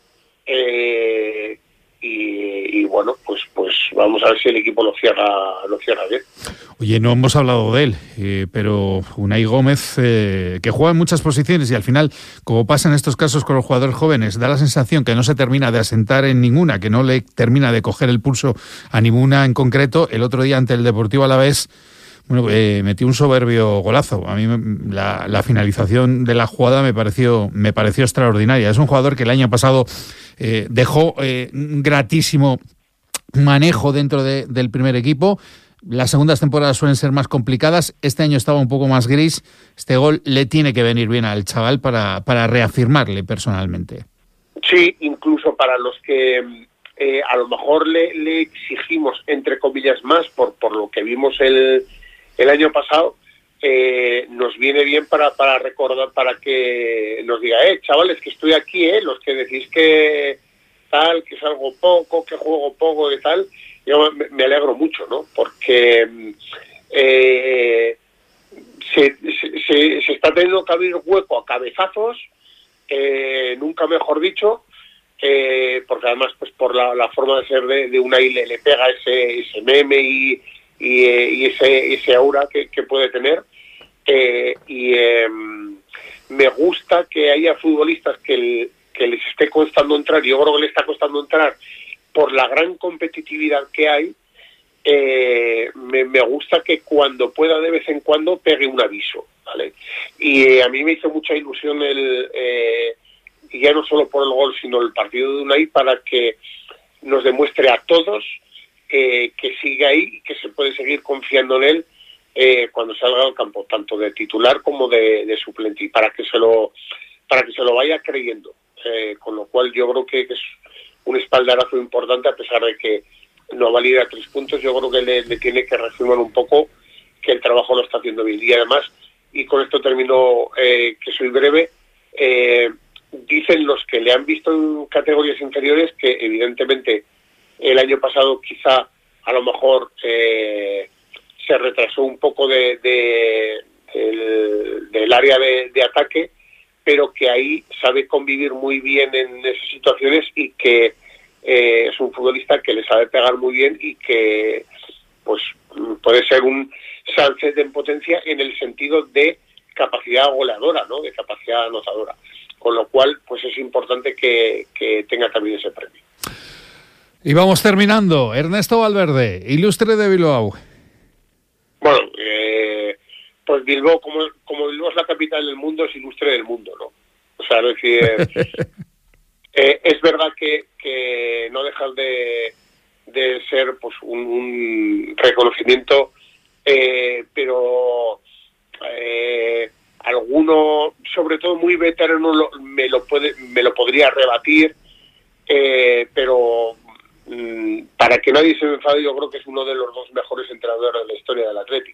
eh, y, y bueno, pues pues vamos a ver si el equipo lo cierra, lo cierra bien. Oye, no hemos hablado de él, eh, pero Unai Gómez, eh, que juega en muchas posiciones y al final, como pasa en estos casos con los jugadores jóvenes, da la sensación que no se termina de asentar en ninguna, que no le termina de coger el pulso a ninguna en concreto. El otro día ante el Deportivo Alavés, bueno, eh, metió un soberbio golazo. A mí la, la finalización de la jugada me pareció, me pareció extraordinaria. Es un jugador que el año pasado eh, dejó eh, un gratísimo manejo dentro de, del primer equipo. Las segundas temporadas suelen ser más complicadas. Este año estaba un poco más gris. Este gol le tiene que venir bien al chaval para, para reafirmarle personalmente. Sí, incluso para los que eh, a lo mejor le, le exigimos, entre comillas, más por, por lo que vimos el, el año pasado, eh, nos viene bien para, para recordar, para que nos diga, eh, chavales, que estoy aquí, eh, los que decís que tal, que salgo poco, que juego poco y tal. Yo me alegro mucho, ¿no? Porque eh, se, se, se está teniendo que abrir hueco a cabezazos, eh, nunca mejor dicho, eh, porque además pues por la, la forma de ser de, de Unai le, le pega ese, ese meme y, y, y ese, ese aura que, que puede tener. Eh, y eh, me gusta que haya futbolistas que, el, que les esté costando entrar, yo creo que le está costando entrar, por la gran competitividad que hay. eh, me, me gusta que cuando pueda de vez en cuando pegue un aviso, ¿vale? Y eh, a mí me hizo mucha ilusión el eh, ya no solo por el gol, sino el partido de Unai, para que nos demuestre a todos eh, que sigue ahí y que se puede seguir confiando en él eh, cuando salga al campo, tanto de titular como de, de suplente, y para que se lo para que se lo vaya creyendo, eh, con lo cual yo creo que, que es un espaldarazo importante, a pesar de que no valida tres puntos. Yo creo que le, le tiene que reafirmar un poco que el trabajo lo está haciendo bien. Y además, y con esto termino, eh, que soy breve, eh, dicen los que le han visto en categorías inferiores que evidentemente el año pasado quizá a lo mejor eh, se retrasó un poco de, de, del, del área de, de ataque, pero que ahí sabe convivir muy bien en esas situaciones y que eh, es un futbolista que le sabe pegar muy bien y que pues puede ser un Sánchez en potencia en el sentido de capacidad goleadora, ¿no? De capacidad anotadora. Con lo cual, pues es importante que, que tenga también ese premio. Y vamos terminando. Ernesto Valverde, ilustre de Bilbao. Bueno, eh, pues Bilbao, como, como Bilbao es la capital del mundo, es ilustre del mundo, ¿no? O sea, es decir, eh, es verdad que, que no dejas de, de ser pues un, un reconocimiento, eh, pero eh, alguno, sobre todo muy veterano, lo, me lo puede, me lo podría rebatir, eh, pero mmm, para que nadie se me enfade, yo creo que es uno de los dos mejores entrenadores de la historia del Athletic.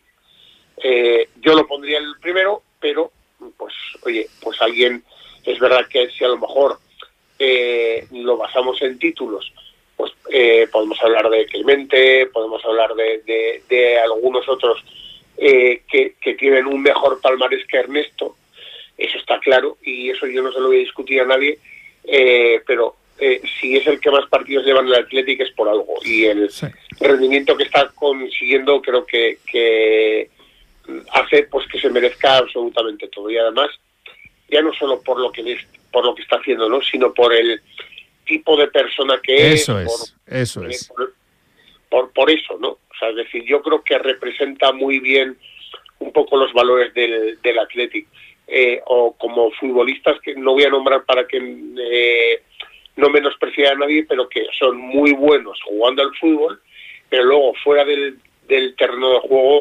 Eh, yo lo pondría el primero, pero pues oye, pues alguien, es verdad que si a lo mejor eh, lo basamos en títulos, pues eh, podemos hablar de Clemente, podemos hablar de, de, de algunos otros eh, que, que tienen un mejor palmarés que Ernesto, eso está claro, y eso yo no se lo voy a discutir a nadie, eh, pero eh, si es el que más partidos lleva en el Athletic es por algo, y el sí. rendimiento que está consiguiendo creo que, que hace pues que se merezca absolutamente todo, y además ya no solo por lo que le, por lo que está haciendo, no, sino por el tipo de persona que eso es, es por, eso eh, es por, por, por eso, ¿no? O sea, es decir, yo creo que representa muy bien un poco los valores del, del Athletic, eh, o como futbolistas que no voy a nombrar para que eh, no menosprecie a nadie, pero que son muy buenos jugando al fútbol, pero luego fuera del, del terreno de juego,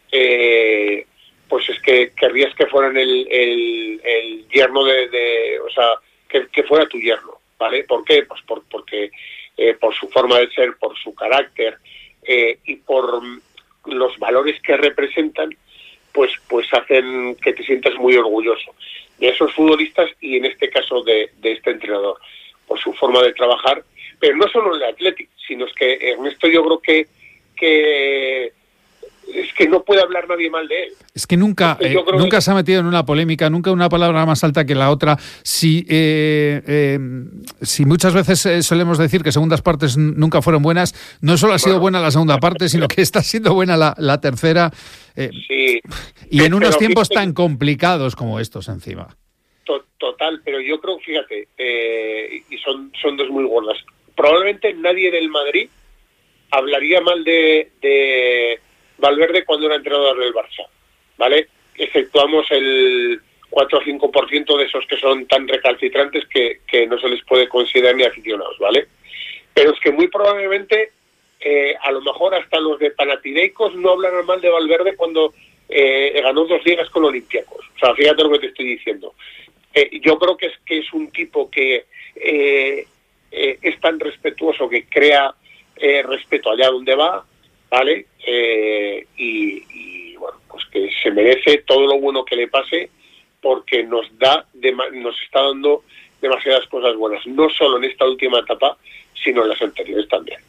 eh, pues es que querrías que fueran el, el, el yerno de, de, o sea, que, que fuera tu yerno, ¿vale? ¿Por qué? Pues por, porque eh, por su forma de ser, por su carácter eh, y por los valores que representan, pues, pues hacen que te sientas muy orgulloso de esos futbolistas y en este caso de, de este entrenador, por su forma de trabajar, pero no solo en el Athletic, sino es que Ernesto yo creo que, que es que no puede hablar nadie mal de él. Es que nunca, eh, nunca que... se ha metido en una polémica, nunca una palabra más alta que la otra. Si, eh, eh, si muchas veces eh, solemos decir que segundas partes nunca fueron buenas, no solo ha sido bueno, buena la segunda parte, sino que está siendo buena la, la tercera. Eh, sí. Y en unos tiempos tan complicados como estos encima. To- total, pero yo creo, fíjate, eh, y son, son dos muy gordas. Probablemente nadie del Madrid hablaría mal de... de Valverde cuando era entrenador del Barça, ¿vale? Exceptuamos el cuatro o cinco por ciento de esos que son tan recalcitrantes que, que no se les puede considerar ni aficionados, ¿vale? Pero es que muy probablemente, eh, a lo mejor hasta los de Panathinaikos no hablan mal de Valverde cuando eh, ganó dos ligas con Olympiacos. O sea, fíjate lo que te estoy diciendo. Eh, yo creo que es que es un tipo que eh, eh, es tan respetuoso que crea eh, respeto allá donde va, ¿vale? Eh, y, y bueno, pues que se merece todo lo bueno que le pase porque nos da, nos está dando demasiadas cosas buenas, no solo en esta última etapa, sino en las anteriores también.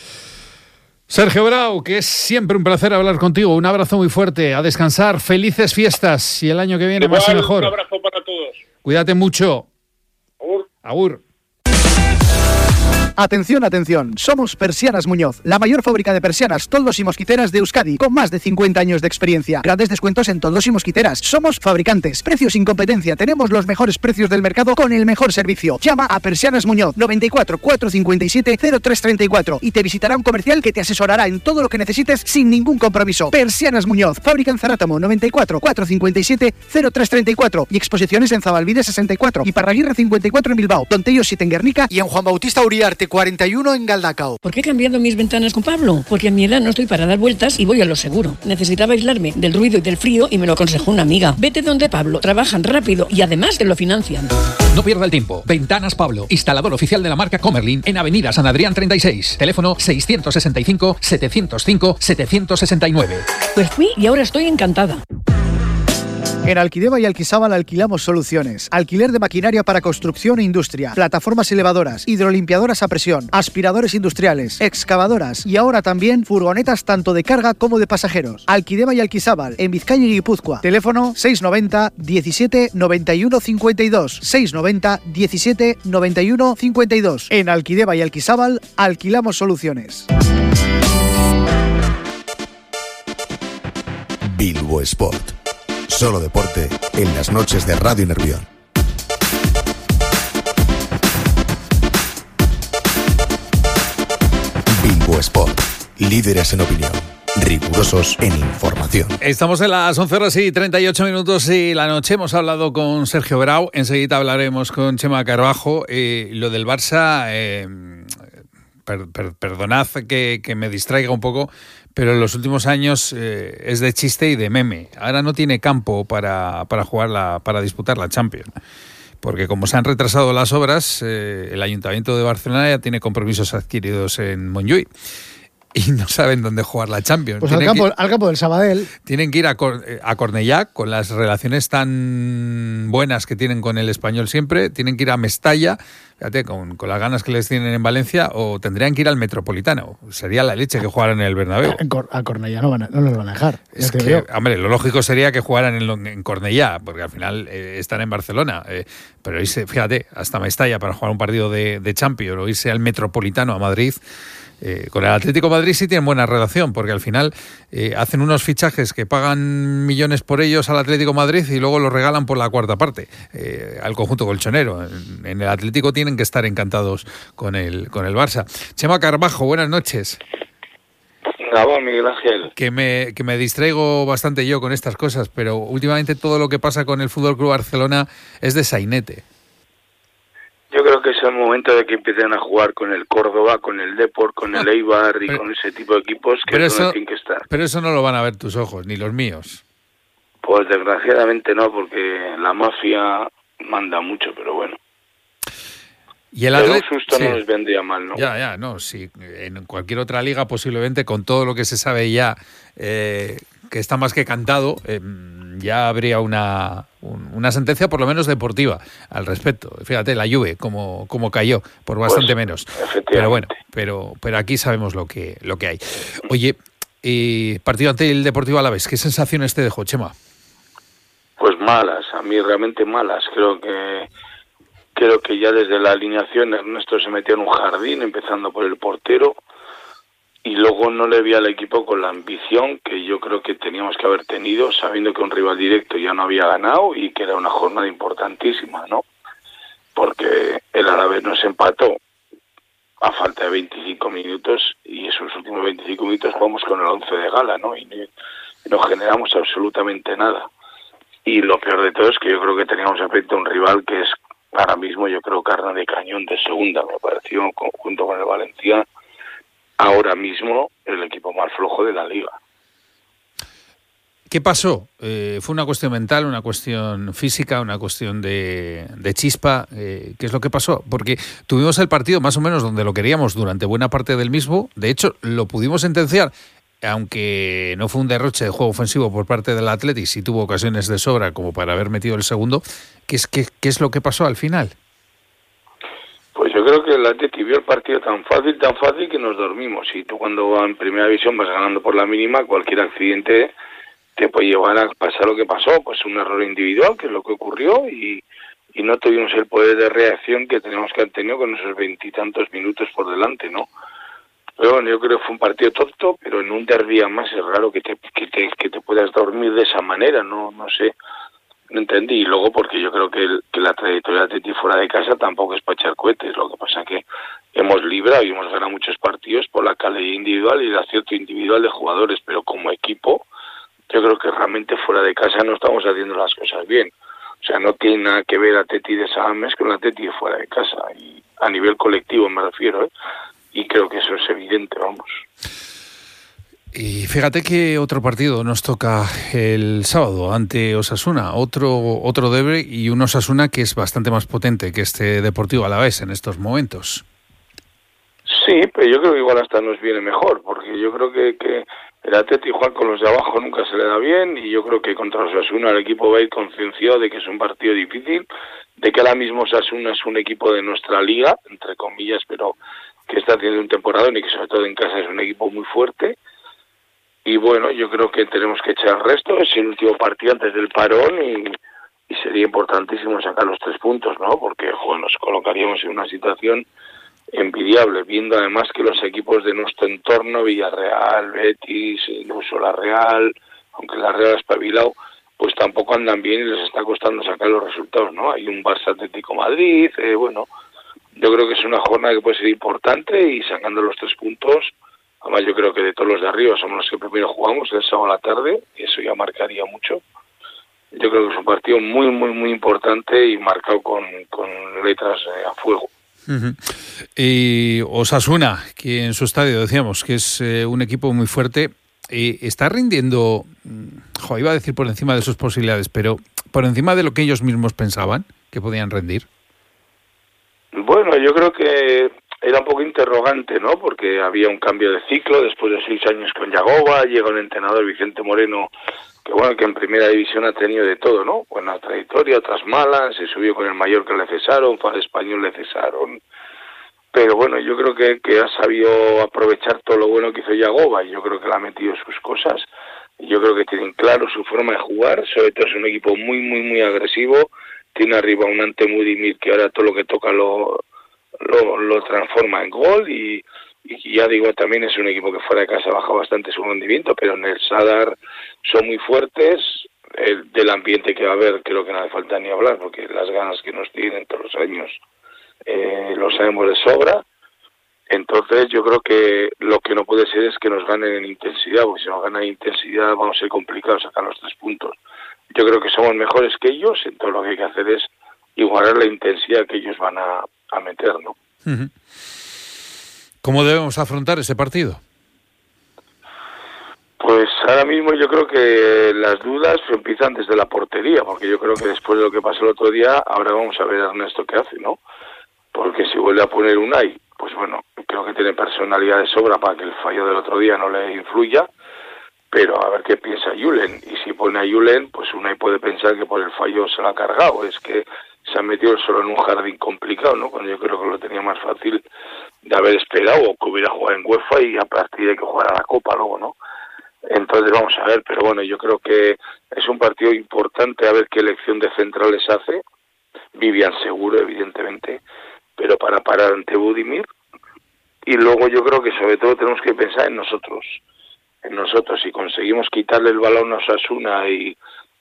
Sergio Grau, que es siempre un placer hablar contigo, un abrazo muy fuerte, a descansar, felices fiestas y el año que viene Igual, más y mejor. Un abrazo para todos. Cuídate mucho. Agur. Agur. Atención, atención, somos Persianas Muñoz, la mayor fábrica de persianas, toldos y mosquiteras de Euskadi, con más de cincuenta años de experiencia. Grandes descuentos en toldos y mosquiteras. Somos fabricantes, precios sin competencia, tenemos los mejores precios del mercado con el mejor servicio. Llama a Persianas Muñoz, noventa y cuatro, cuatrocientos cincuenta y siete, cero tres treinta y cuatro y te visitará un comercial que te asesorará en todo lo que necesites sin ningún compromiso. Persianas Muñoz, fábrica en Zarátamo, noventa y cuatro, cuatrocientos cincuenta y siete, cero tres treinta y cuatro y exposiciones en Zabalbide sesenta y cuatro y Parraguirre cincuenta y cuatro en Bilbao, Tontello siete en Guernica y en Juan Bautista Uriarte cuarenta y uno en Galdacao. ¿Por qué he cambiado mis ventanas con Pablo? Porque a mi edad no estoy para dar vueltas y voy a lo seguro. Necesitaba aislarme del ruido y del frío y me lo aconsejó una amiga. Vete donde Pablo, trabajan rápido y además te lo financian. No pierda el tiempo. Ventanas Pablo, instalador oficial de la marca Comerlin en Avenida San Adrián treinta y seis. Teléfono seiscientos sesenta y cinco, setecientos cinco, setecientos sesenta y nueve. Pues fui y ahora estoy encantada. En Alquideva y Alquisábal alquilamos soluciones. Alquiler de maquinaria para construcción e industria, plataformas elevadoras, hidrolimpiadoras a presión, aspiradores industriales, excavadoras y ahora también furgonetas tanto de carga como de pasajeros. Alquideva y Alquisábal, en Vizcaya y Guipúzcoa. Teléfono seiscientos noventa, diecisiete, noventa y uno, cincuenta y dos. seiscientos noventa, diecisiete, noventa y uno, cincuenta y dos. En Alquideva y Alquisábal alquilamos soluciones. Bilbo Sport. Solo deporte en las noches de Radio Nervión. Bilbo Sport. Líderes en opinión. Rigurosos en información. Estamos en las once horas y treinta y ocho minutos y la noche. Hemos hablado con Sergio Grau. Enseguida hablaremos con Chema Carbajo. Eh, lo del Barça... Eh, per, per, perdonad que, que me distraiga un poco, pero en los últimos años eh, es de chiste y de meme. Ahora no tiene campo para, para jugar la, para disputar la Champions. Porque como se han retrasado las obras, eh, el Ayuntamiento de Barcelona ya tiene compromisos adquiridos en Montjuïc y no saben dónde jugar la Champions. Pues al campo, que, al campo del Sabadell. Tienen que ir a, Cor, a Cornellà, con las relaciones tan buenas que tienen con el Español siempre. Tienen que ir a Mestalla, fíjate, con, con las ganas que les tienen en Valencia, o tendrían que ir al Metropolitano. Sería la leche que jugaran en el Bernabéu. En Cor, a Cornellà no, van a, no los van a dejar. Es que, hombre, lo lógico sería que jugaran en, en Cornellà, porque al final eh, están en Barcelona. Eh, pero irse, fíjate, hasta Mestalla para jugar un partido de, de Champions, o irse al Metropolitano a Madrid. Eh, con el Atlético de Madrid sí tienen buena relación, porque al final eh, hacen unos fichajes que pagan millones por ellos al Atlético de Madrid y luego los regalan por la cuarta parte eh, al conjunto colchonero. En, en el Atlético tienen que estar encantados con el, con el Barça. Chema Carbajo, buenas noches. Gabón, Miguel Ángel. Que me, que me distraigo bastante yo con estas cosas, pero últimamente todo lo que pasa con el F C Barcelona es de sainete. Yo creo que es el momento de que empiecen a jugar con el Córdoba, con el Depor, con el Eibar y pero, con ese tipo de equipos que es donde tienen que estar. Pero eso no lo van a ver tus ojos, ni los míos. Pues desgraciadamente no, porque la mafia manda mucho, pero bueno. Y el Atlético, un susto sí. no les vendría mal, ¿no? Ya, ya, no, sí. En cualquier otra liga posiblemente, con todo lo que se sabe ya, eh, que está más que cantado, eh, ya habría una, un, una sentencia por lo menos deportiva al respecto. Fíjate, la Juve, como, como cayó, por bastante pues, menos. Pero bueno, pero, pero aquí sabemos lo que, lo que hay. Oye, eh, partido ante el Deportivo Alavés, ¿qué sensaciones te dejó, Chema? Pues malas, a mí realmente malas. Creo que creo que ya desde la alineación Ernesto se metió en un jardín, empezando por el portero, y luego no le vi al equipo con la ambición que yo creo que teníamos que haber tenido, sabiendo que un rival directo ya no había ganado y que era una jornada importantísima, ¿no? Porque el Alavés nos empató a falta de veinticinco minutos y esos últimos veinticinco minutos jugamos con el once de gala, ¿no? Y no generamos absolutamente nada. Y lo peor de todo es que yo creo que teníamos frente a un rival que es ahora mismo, yo creo, carne de cañón de segunda, me pareció, junto con el Valencia, ahora mismo el equipo más flojo de la liga. ¿Qué pasó? Eh, ¿Fue una cuestión mental, una cuestión física, una cuestión de, de chispa? Eh, ¿Qué es lo que pasó? Porque tuvimos el partido más o menos donde lo queríamos durante buena parte del mismo. De hecho, lo pudimos sentenciar, aunque no fue un derroche de juego ofensivo por parte del Athletic, sí tuvo ocasiones de sobra como para haber metido el segundo. ¿Qué es, qué, qué es lo que pasó al final? Pues yo creo que el Athletic vio el partido tan fácil, tan fácil que nos dormimos. Y tú cuando vas en primera división vas ganando por la mínima, cualquier accidente te puede llevar a pasar lo que pasó, pues un error individual, que es lo que ocurrió, y, y no tuvimos el poder de reacción que tenemos que haber tenido con esos veintitantos minutos por delante, ¿no? Pero bueno, yo creo que fue un partido tonto, pero en un derbi más es raro que te, que te que te puedas dormir de esa manera, no no sé, no entendí. Y luego porque yo creo que, el, que la trayectoria de Atleti fuera de casa tampoco es para echar cohetes, lo que pasa que hemos librado y hemos ganado muchos partidos por la calidad individual y el acierto individual de jugadores, pero como equipo yo creo que realmente fuera de casa no estamos haciendo las cosas bien. O sea, no tiene nada que ver Atleti de Samamés con Atleti de fuera de casa, y a nivel colectivo me refiero, ¿eh? Y creo que eso es evidente, vamos. Y fíjate que otro partido nos toca el sábado ante Osasuna, otro otro derbi y un Osasuna que es bastante más potente que este Deportivo Alavés en estos momentos. Sí, pero yo creo que igual hasta nos viene mejor, porque yo creo que, que el Atleti jugar con los de abajo nunca se le da bien, y yo creo que contra Osasuna el equipo va a ir concienciado de que es un partido difícil, de que ahora mismo Osasuna es un equipo de nuestra liga, entre comillas, pero que está haciendo un temporadón y que sobre todo en casa es un equipo muy fuerte. Y bueno, yo creo que tenemos que echar el resto, es el último partido antes del parón y, y sería importantísimo sacar los tres puntos, ¿no? Porque joder, nos colocaríamos en una situación envidiable, viendo además que los equipos de nuestro entorno, Villarreal, Betis, incluso la Real, aunque la Real ha espabilado, pues tampoco andan bien y les está costando sacar los resultados, ¿no? Hay un Barça Atlético Madrid, eh, bueno, yo creo que es una jornada que puede ser importante y sacando los tres puntos, además yo creo que de todos los de arriba somos los que primero jugamos el sábado a la tarde, y eso ya marcaría mucho. Yo creo que es un partido muy, muy, muy importante y marcado con, con letras eh, a fuego. Uh-huh. Y Osasuna, que en su estadio decíamos que es eh, un equipo muy fuerte, eh, está rindiendo, jo, iba a decir por encima de sus posibilidades, pero por encima de lo que ellos mismos pensaban que podían rendir. Bueno, yo creo que era un poco interrogante, ¿no? Porque había un cambio de ciclo después de seis años con Yagoba, llega un entrenador, Vicente Moreno, que bueno, que en primera división ha tenido de todo, ¿no? Buena trayectoria, otras malas, se subió con el Mallorca, le cesaron, fue al Español, le cesaron. Pero bueno, yo creo que, que ha sabido aprovechar todo lo bueno que hizo Yagoba, y yo creo que le ha metido sus cosas, y yo creo que tienen claro su forma de jugar, sobre todo es un equipo muy, muy, muy agresivo, tiene arriba un Ante Mudimir que ahora todo lo que toca lo, lo, lo transforma en gol, y, y ya digo, también es un equipo que fuera de casa baja bastante su rendimiento, pero en el Sadar son muy fuertes. El, del ambiente que va a haber creo que no hace falta ni hablar, porque las ganas que nos tienen todos los años eh, lo sabemos de sobra. Entonces yo creo que lo que no puede ser es que nos ganen en intensidad, porque si nos ganan en intensidad vamos a ser complicados sacar los tres puntos. Yo creo que somos mejores que ellos, entonces lo que hay que hacer es igualar la intensidad que ellos van a, a meter, ¿no? Uh-huh. ¿Cómo debemos afrontar ese partido? Pues ahora mismo yo creo que las dudas empiezan desde la portería, porque yo creo que después de lo que pasó el otro día, ahora vamos a ver a Ernesto qué hace, ¿no? Porque si vuelve a poner Unai, pues bueno, creo que tiene personalidad de sobra para que el fallo del otro día no le influya. pero a ver qué piensa Julen, y si pone a Julen, pues Unai puede pensar que por el fallo se lo ha cargado, es que se ha metido solo en un jardín complicado, ¿no? Cuando yo creo que lo tenía más fácil de haber esperado, o que hubiera jugado en UEFA y a partir de que jugara la Copa luego, ¿no? Entonces vamos a ver, pero bueno, yo creo que es un partido importante a ver qué elección de centrales hace. Vivian seguro, evidentemente, pero para parar ante Budimir. Y luego yo creo que sobre todo tenemos que pensar en nosotros, en nosotros. Si conseguimos quitarle el balón a Osasuna y,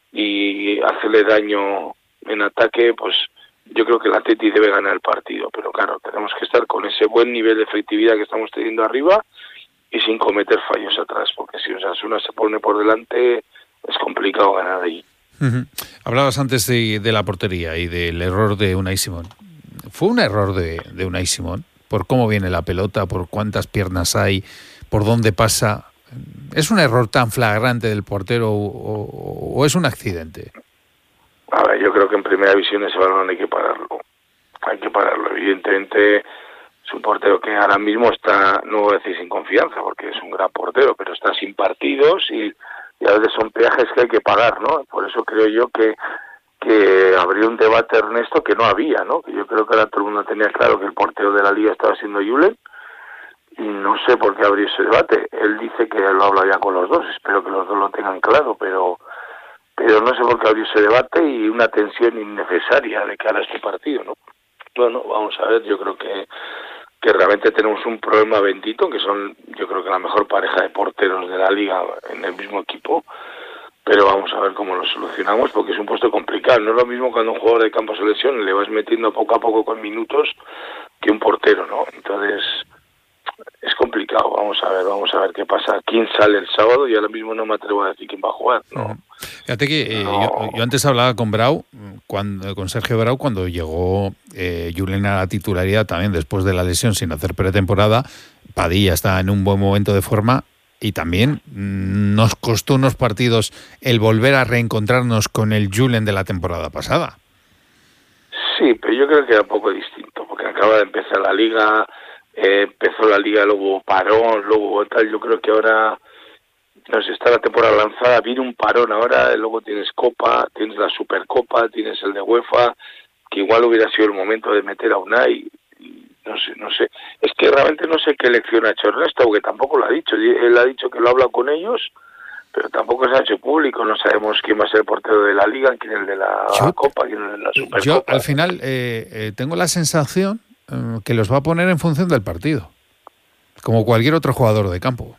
y hacerle daño en ataque, pues yo creo que el Atleti debe ganar el partido. Pero claro, tenemos que estar con ese buen nivel de efectividad que estamos teniendo arriba y sin cometer fallos atrás, porque si Osasuna se pone por delante es complicado ganar ahí. Uh-huh. Hablabas antes de, de la portería y del error de Unai Simón. ¿Fue un error de, de Unai Simón? ¿Por cómo viene la pelota? ¿Por cuántas piernas hay? ¿Por dónde pasa? ¿Es un error tan flagrante del portero o, o, o es un accidente? A ver, yo creo que en primera división ese balón hay que pararlo. Hay que pararlo. Evidentemente es un portero que ahora mismo está, no voy a decir sin confianza, porque es un gran portero, pero está sin partidos y, y a veces son peajes que hay que pagar, ¿no? Por eso creo yo que que habría un debate, Ernesto, que no había, ¿no? Que yo creo que ahora todo el mundo tenía claro que el portero de la Liga estaba siendo Julen, y no sé por qué habría ese debate. Él dice que lo habla ya con los dos, espero que los dos lo tengan claro, pero pero no sé por qué habría ese debate y una tensión innecesaria de cara a este partido, ¿no? Bueno, vamos a ver, yo creo que que realmente tenemos un problema bendito, que son, yo creo que la mejor pareja de porteros de la Liga en el mismo equipo, pero vamos a ver cómo lo solucionamos, porque es un puesto complicado. No es lo mismo cuando un jugador de campo se lesiona, le vas metiendo poco a poco con minutos, que un portero, ¿no? Entonces, es complicado. Vamos a ver, vamos a ver qué pasa. ¿Quién sale el sábado? Y ahora mismo no me atrevo a decir quién va a jugar, ¿no? Fíjate que eh, no. yo, yo antes hablaba con Brau, cuando, con Sergio Brau, cuando llegó eh, Julen a la titularidad también después de la lesión sin hacer pretemporada. Padilla está en un buen momento de forma. Y también nos costó unos partidos el volver a reencontrarnos con el Julen de la temporada pasada. Sí, pero yo creo que era un poco distinto, porque acaba de empezar la Liga, eh, empezó la Liga, luego parón, luego tal. Yo creo que ahora, no sé, está la temporada lanzada, viene un parón ahora, luego tienes Copa, tienes la Supercopa, tienes el de UEFA, que igual hubiera sido el momento de meter a Unai. No sé, no sé. Es que realmente no sé qué elección ha hecho Ernesto, porque tampoco lo ha dicho. Él ha dicho que lo habla con ellos, pero tampoco se ha hecho público. No sabemos quién va a ser el portero de la Liga, quién es el de la yo, Copa, quién es el de la Supercopa. Yo, al final, eh, eh, tengo la sensación eh, que los va a poner en función del partido, como cualquier otro jugador de campo.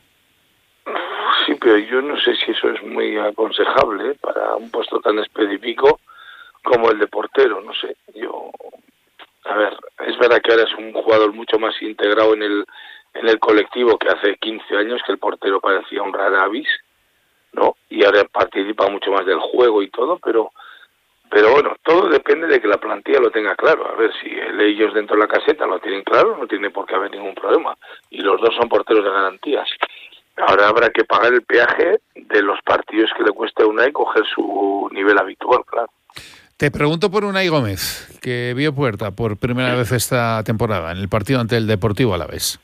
Sí, pero yo no sé si eso es muy aconsejable ¿eh? para un puesto tan específico como el de portero. No sé, yo... A ver, es verdad que ahora es un jugador mucho más integrado en el en el colectivo que hace quince años, que el portero parecía un rara avis, ¿no? Y ahora participa mucho más del juego y todo, pero pero bueno, todo depende de que la plantilla lo tenga claro. A ver, si ellos dentro de la caseta lo tienen claro, no tiene por qué haber ningún problema. Y los dos son porteros de garantías. Ahora habrá que pagar el peaje de los partidos que le cueste a Unai coger su nivel habitual, claro. Te pregunto por Unai Gómez, que vio puerta por primera vez esta temporada en el partido ante el Deportivo Alavés.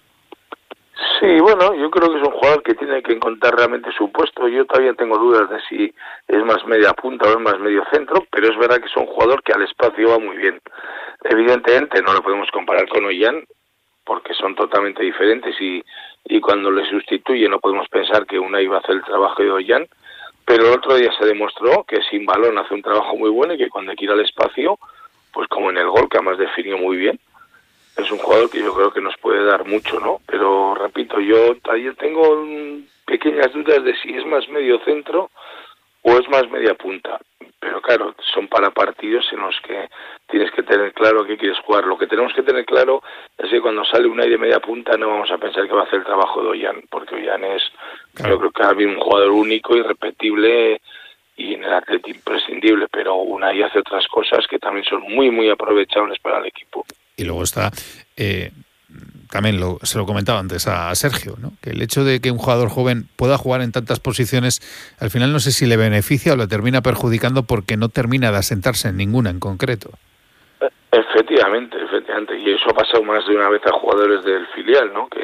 Sí, bueno, yo creo que es un jugador que tiene que encontrar realmente su puesto. Yo todavía tengo dudas de si es más media punta o es más medio centro, pero es verdad que es un jugador que al espacio va muy bien. Evidentemente no lo podemos comparar con Ollán, porque son totalmente diferentes y, y cuando le sustituye no podemos pensar que Unai va a hacer el trabajo de Ollán. Pero el otro día se demostró que sin balón hace un trabajo muy bueno y que cuando quiere el espacio, pues como en el gol, que además definió muy bien, es un jugador que yo creo que nos puede dar mucho, ¿no? Pero repito, yo todavía tengo pequeñas dudas de si es más medio centro o es más media punta. Pero claro, son para partidos en los que tienes que tener claro qué quieres jugar. Lo que tenemos que tener claro es que cuando sale Unai de media punta no vamos a pensar que va a hacer el trabajo de Ollán, porque Ollán es, claro. Yo creo que ha habido un jugador único, irrepetible y en el Atleti imprescindible, pero Unai hace otras cosas que también son muy, muy aprovechables para el equipo. Y luego está... Eh... También lo, se lo comentaba antes a Sergio, ¿no? Que el hecho de que un jugador joven pueda jugar en tantas posiciones, al final no sé si le beneficia o le termina perjudicando porque no termina de asentarse en ninguna en concreto. Efectivamente, efectivamente. Y eso ha pasado más de una vez a jugadores del filial, ¿no? Que,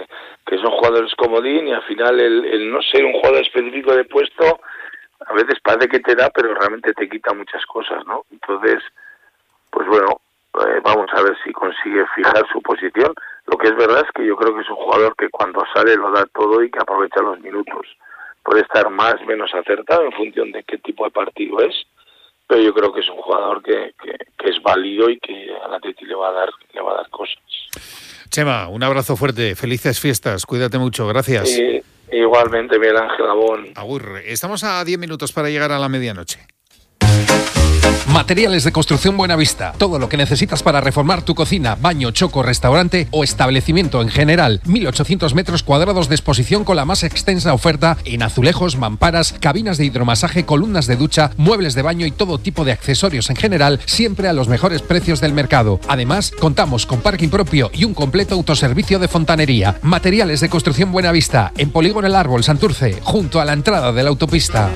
que son jugadores comodín y al final el, el no ser un jugador específico de puesto a veces parece que te da, pero realmente te quita muchas cosas, ¿no? Entonces, pues bueno, eh, vamos a ver si consigue fijar su posición. Lo que es verdad es que yo creo que es un jugador que cuando sale lo da todo y que aprovecha los minutos. Puede estar más o menos acertado en función de qué tipo de partido es, pero yo creo que es un jugador que, que, que es válido y que al Atleti le va a dar le va a dar cosas. Chema, un abrazo fuerte, felices fiestas, cuídate mucho, gracias. Y, igualmente, Miguel Ángel Abón. Agur, estamos a diez minutos para llegar a la medianoche. Materiales de Construcción Buenavista. Todo lo que necesitas para reformar tu cocina, baño, choco, restaurante o establecimiento en general. mil ochocientos metros cuadrados de exposición con la más extensa oferta en azulejos, mamparas, cabinas de hidromasaje, columnas de ducha, muebles de baño y todo tipo de accesorios en general, siempre a los mejores precios del mercado. Además, contamos con parking propio y un completo autoservicio de fontanería. Materiales de Construcción Buenavista, en Polígono El Árbol, Santurce, junto a la entrada de la autopista.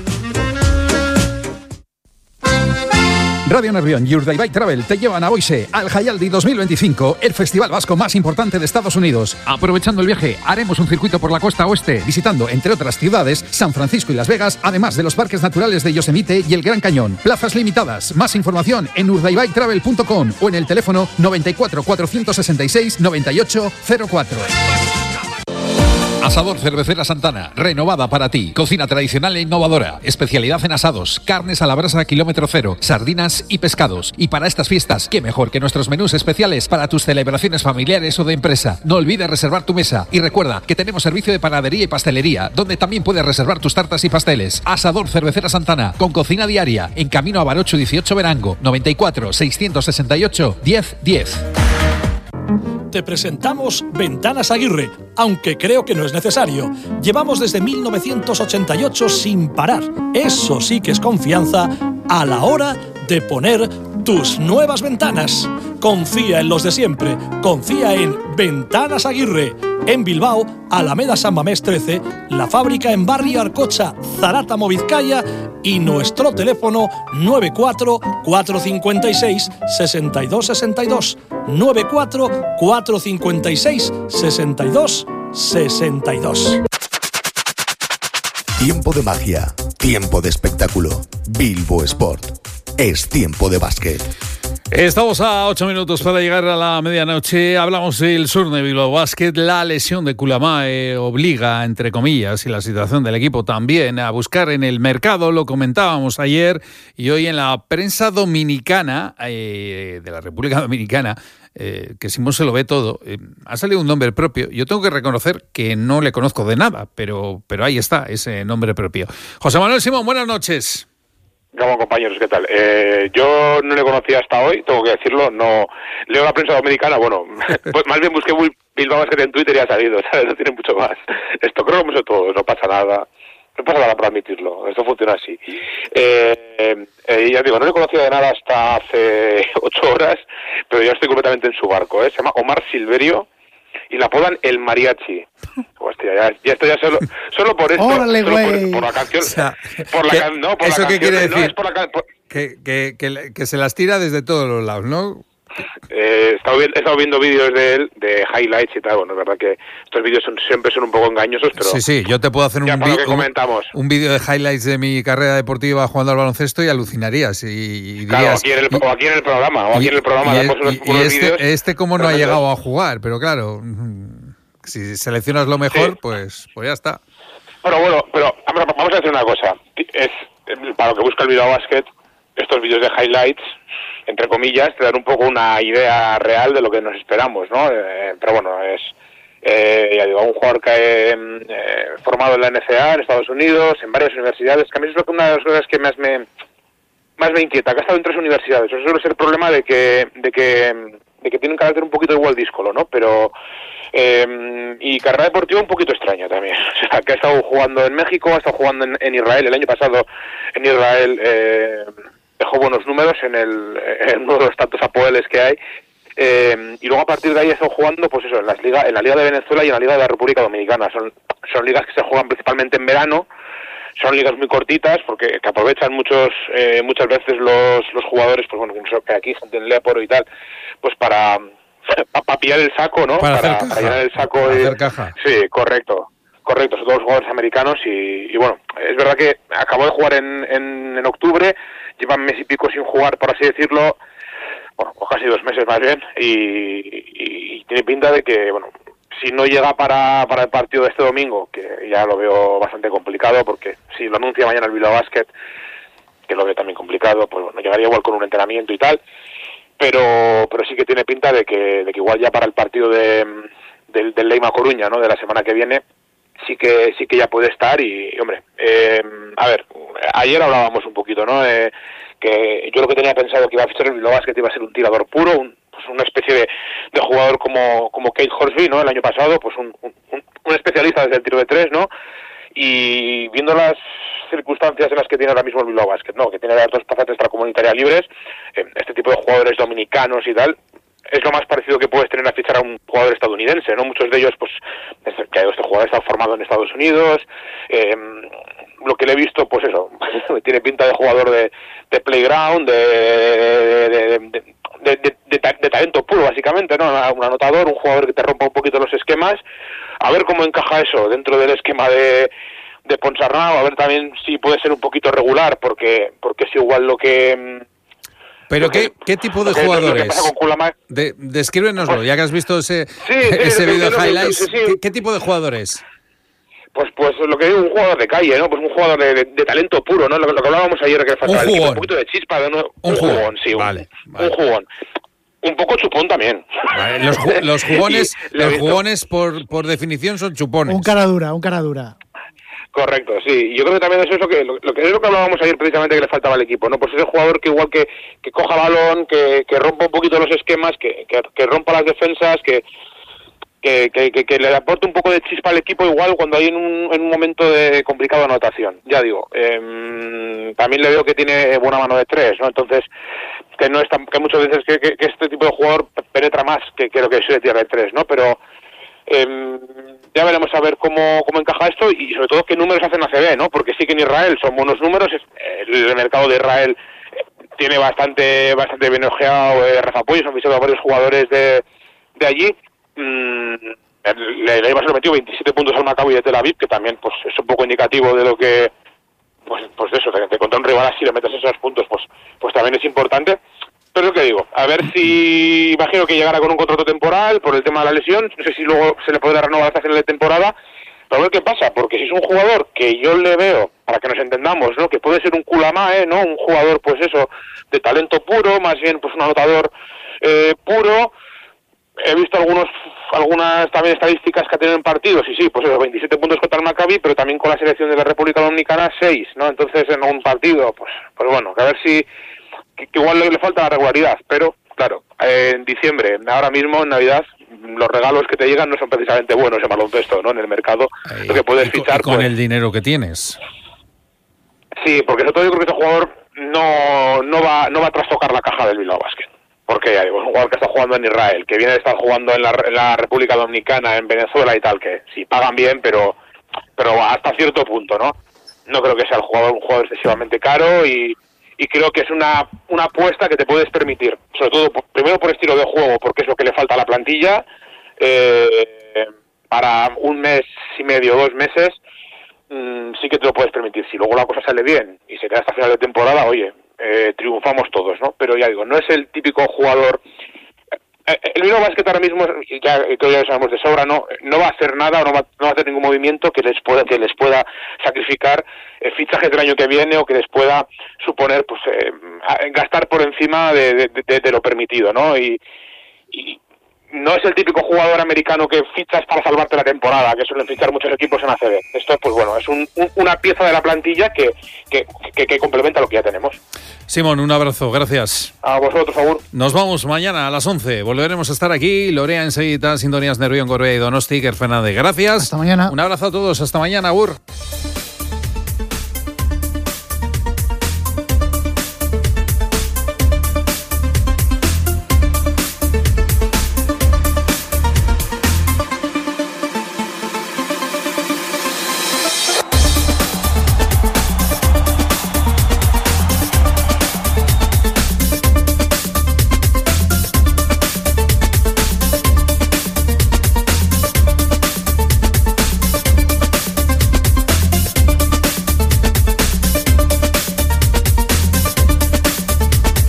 Radio Nervión y Urdaibai Travel te llevan a Boise al Jaialdi dos mil veinticinco, el festival vasco más importante de Estados Unidos. Aprovechando el viaje, haremos un circuito por la costa oeste, visitando, entre otras ciudades, San Francisco y Las Vegas, además de los parques naturales de Yosemite y el Gran Cañón. Plazas limitadas. Más información en urdaibai travel punto com o en el teléfono noventa y cuatro, cuatrocientos sesenta y seis, noventa y ocho cero cuatro. Asador Cervecera Santana, renovada para ti. Cocina tradicional e innovadora. Especialidad en asados, carnes a la brasa kilómetro cero, sardinas y pescados. Y para estas fiestas, qué mejor que nuestros menús especiales para tus celebraciones familiares o de empresa. No olvides reservar tu mesa. Y recuerda que tenemos servicio de panadería y pastelería, donde también puedes reservar tus tartas y pasteles. Asador Cervecera Santana, con cocina diaria, en camino a Barocho dieciocho Verango, noventa y cuatro, seiscientos sesenta y ocho, diez diez. Te presentamos Ventanas Aguirre, aunque creo que no es necesario. Llevamos desde mil novecientos ochenta y ocho sin parar. Eso sí que es confianza a la hora de poner tus nuevas ventanas. Confía en los de siempre. Confía en Ventanas Aguirre. En Bilbao, Alameda San Mamés trece, la fábrica en Barrio Arcocha, Zarátamo, Vizcaya, y nuestro teléfono nueve cuatro, cuatro cinco seis, seis dos seis dos, nueve cuatro, cuatro cinco seis, seis dos seis dos. Tiempo de magia, tiempo de espectáculo. Bilbo Sport. Es tiempo de básquet. Estamos a ocho minutos para llegar a la medianoche. Hablamos del Surne Bilbao Basket. La lesión de Kulamae obliga, entre comillas, y la situación del equipo también, a buscar en el mercado. Lo comentábamos ayer y hoy en la prensa dominicana, eh, de la República Dominicana, eh, que Simón se lo ve todo, eh, ha salido un nombre propio. Yo tengo que reconocer que no le conozco de nada, pero, pero ahí está ese nombre propio. José Manuel Simón, buenas noches. Como compañeros, ¿qué tal? Eh, yo no le conocía hasta hoy, tengo que decirlo, no leo la prensa dominicana, bueno, pues más bien busqué Bilbao Basket en Twitter y ha salido, ¿sabes? No tiene mucho más. Esto creo que hemos hecho todos, no pasa nada, no pasa nada para admitirlo, esto funciona así. Eh, eh, ya digo, no le conocía de nada hasta hace ocho horas, pero ya estoy completamente en su barco, ¿eh? Se llama Omar Silverio y la apodan El Mariachi. Hostia, ya, ya esto ya solo, solo por esto, ¡Órale, solo por, güey! por la canción, O sea, por la ¿qué- can- no, por ¿eso la qué canción, quiere no, decir? es por la can- por- Que, que, que, que se las tira desde todos los lados, ¿no? Eh, he, estado, vi- he estado viendo vídeos de él, de highlights y tal. Bueno, es verdad que estos vídeos son, siempre son un poco engañosos, pero Sí, sí, yo te puedo hacer ya un, para lo vi- que un, comentamos. un vídeo de highlights de mi carrera deportiva jugando al baloncesto y alucinarías. Y, y Claro, dirías, aquí en, el, y- o aquí en el programa, o aquí y- en el programa y- damos unos, y- y unos este, vídeos. este cómo no ha tremendos. llegado a jugar, pero claro, mm, si seleccionas lo mejor, Sí. pues, pues ya está. Pero bueno, pero vamos a- vamos a decir una cosa. Es para lo que busca el Bilbao Basket, estos vídeos de highlights, entre comillas, te dan un poco una idea real de lo que nos esperamos, ¿no? Eh, pero bueno, es eh, ya digo, un jugador que eh, eh, formado en la N C A A en Estados Unidos, en varias universidades, que a mí es lo que una de las cosas que más me más me inquieta, que ha estado en tres universidades. Eso suele ser el problema de que de que de que tiene un carácter un poquito igual díscolo, ¿no? Pero eh, y carrera deportiva un poquito extraña también. O sea, que ha estado jugando en México, ha estado jugando en, en Israel. El año pasado en Israel eh, dejó buenos números en, el, en uno de los tantos apoeles que hay. Eh, y luego a partir de ahí ha estado jugando, pues eso, en las ligas, en la Liga de Venezuela y en la Liga de la República Dominicana. Son, son ligas que se juegan principalmente en verano. Son ligas muy cortitas porque que aprovechan muchos eh, muchas veces los, los jugadores, pues bueno, que aquí gente en Leoporo y tal, pues para para pa pillar el saco, ¿no? Para, para, hacer para llenar el saco. Para y, hacer caja. Sí, correcto. Correcto, son todos jugadores americanos y, y bueno, es verdad que acabó de jugar en, en, en octubre, llevan mes y pico sin jugar, por así decirlo, bueno, o casi dos meses más bien, y, y, y tiene pinta de que, bueno, si no llega para, para el partido de este domingo, que ya lo veo bastante complicado, porque si lo anuncia mañana el Bilbao Basket, que lo veo también complicado, pues bueno, llegaría igual con un entrenamiento y tal, pero pero sí que tiene pinta de que, de que igual ya para el partido de, del, del Leima Coruña, ¿no?, de la semana que viene, sí que sí que ya puede estar y, hombre, eh, a ver, ayer hablábamos un poquito, ¿no?, eh, que yo lo que tenía pensado que iba a fichar el Bilbao Basket iba a ser un tirador puro, un, pues una especie de, de jugador como como Kate Horsby, ¿no?, el año pasado, pues un, un, un especialista desde el tiro de tres, ¿no?, y viendo las circunstancias en las que tiene ahora mismo el Bilbao Basket, ¿no?, que tiene las dos plazas extracomunitarias libres, eh, este tipo de jugadores dominicanos y tal, es lo más parecido que puedes tener a fichar a un jugador estadounidense, ¿no? Muchos de ellos, pues, este, que este jugador está formado en Estados Unidos, eh, lo que le he visto, pues eso, tiene pinta de jugador de, de playground, de de, de, de, de, de, de, de talento puro, básicamente, ¿no? Un anotador, un jugador que te rompa un poquito los esquemas, a ver cómo encaja eso dentro del esquema de de Ponsarnau, a ver también si puede ser un poquito regular, porque porque es igual lo que... ¿Pero qué, qué tipo de que, jugadores? De, descríbenoslo, pues, ya que has visto ese, sí, ese sí, vídeo sí, de highlights. Sí, sí. ¿Qué, ¿Qué tipo de jugadores? Pues pues lo que digo, un jugador de calle, ¿no? Pues un jugador de, de, de talento puro, ¿no? Lo, lo que hablábamos ayer, que faltaba un, un poquito de chispa, ¿no? Un, un jugón, jugón, sí. Vale, un, vale. un jugón. Un poco chupón también. Vale, los, ju los jugones, los jugones por, por definición son chupones. Un cara dura, un cara dura. Correcto, sí. Yo creo que también eso es lo que, lo, lo que es lo que hablábamos ayer precisamente que le faltaba al equipo, ¿no? Pues ese jugador que igual que, que coja balón, que, que rompa un poquito los esquemas, que, que, que rompa las defensas, que, que, que, que, que le aporte un poco de chispa al equipo igual cuando hay en un, en un momento de complicado de anotación. Ya digo, eh, también le veo que tiene buena mano de tres, ¿no? Entonces, que no es tan, que muchas veces que, que, que este tipo de jugador penetra más que, que lo que suele tirar de tres, ¿no? Pero eh, ya veremos a ver cómo, cómo encaja esto y sobre todo qué números hacen A C B, ¿no? Porque sí que en Israel son buenos números, el mercado de Israel tiene bastante bastante bien ojeado, eh, Rafa Puig, han visto a varios jugadores de, de allí, mm, le, le iba a ser metido veintisiete puntos al Maccabi de Tel Aviv, que también pues es un poco indicativo de lo que, pues pues de eso, de, de contra un rival así le metes esos puntos, pues pues también es importante. Pero es lo que digo, a ver si, imagino que llegará con un contrato temporal por el tema de la lesión, no sé si luego se le podrá renovar hasta final de temporada, pero a ver qué pasa, porque si es un jugador que yo le veo, para que nos entendamos, ¿no?, que puede ser un culamae, ¿no?, un jugador, pues eso, de talento puro, más bien pues un anotador eh, puro, he visto algunos algunas también estadísticas que ha tenido en partidos, y sí, pues eso, veintisiete puntos contra el Maccabi, pero también con la selección de la República Dominicana, seis, ¿no?, entonces en un partido, pues pues bueno, que a ver si... que igual le, le falta la regularidad, pero claro, eh, en diciembre, ahora mismo en Navidad, los regalos que te llegan no son precisamente buenos en baloncesto, ¿no? En el mercado, Ay, lo que puedes y fichar... con pues, el dinero que tienes. Sí, porque sobre todo yo creo que este jugador no, no, va, no va a trastocar la caja del Bilbao Basket. Porque ya digo, es un jugador que está jugando en Israel, que viene de estar jugando en la, en la República Dominicana, en Venezuela y tal, que sí, pagan bien, pero, pero hasta cierto punto, ¿no? No creo que sea el jugador, un jugador excesivamente caro y... y creo que es una una apuesta que te puedes permitir, sobre todo por, primero por estilo de juego, porque es lo que le falta a la plantilla, eh, para un mes y medio, dos meses, mmm, sí que te lo puedes permitir. Si luego la cosa sale bien y se queda hasta final de temporada, oye, eh, triunfamos todos, ¿no? Pero ya digo, no es el típico jugador... El Bilbao Basket ahora mismo, ya que ya sabemos de sobra, no no va a hacer nada, no va, no va a hacer ningún movimiento que les pueda que les pueda sacrificar eh, fichajes del año que viene o que les pueda suponer pues eh, gastar por encima de, de, de, de lo permitido, ¿no? Y, y no es el típico jugador americano que fichas para salvarte la temporada, que suelen fichar muchos equipos en A C B. Esto, pues bueno, es un, un, una pieza de la plantilla que, que, que, que complementa lo que ya tenemos. Simón, un abrazo, gracias. A vosotros, por favor. Nos vamos mañana a las once. Volveremos a estar aquí. Lorea enseguida, Sintonías Nervión, Gorbea y Donosti, Iker Fernández. Gracias. Hasta mañana. Un abrazo a todos. Hasta mañana, Agur.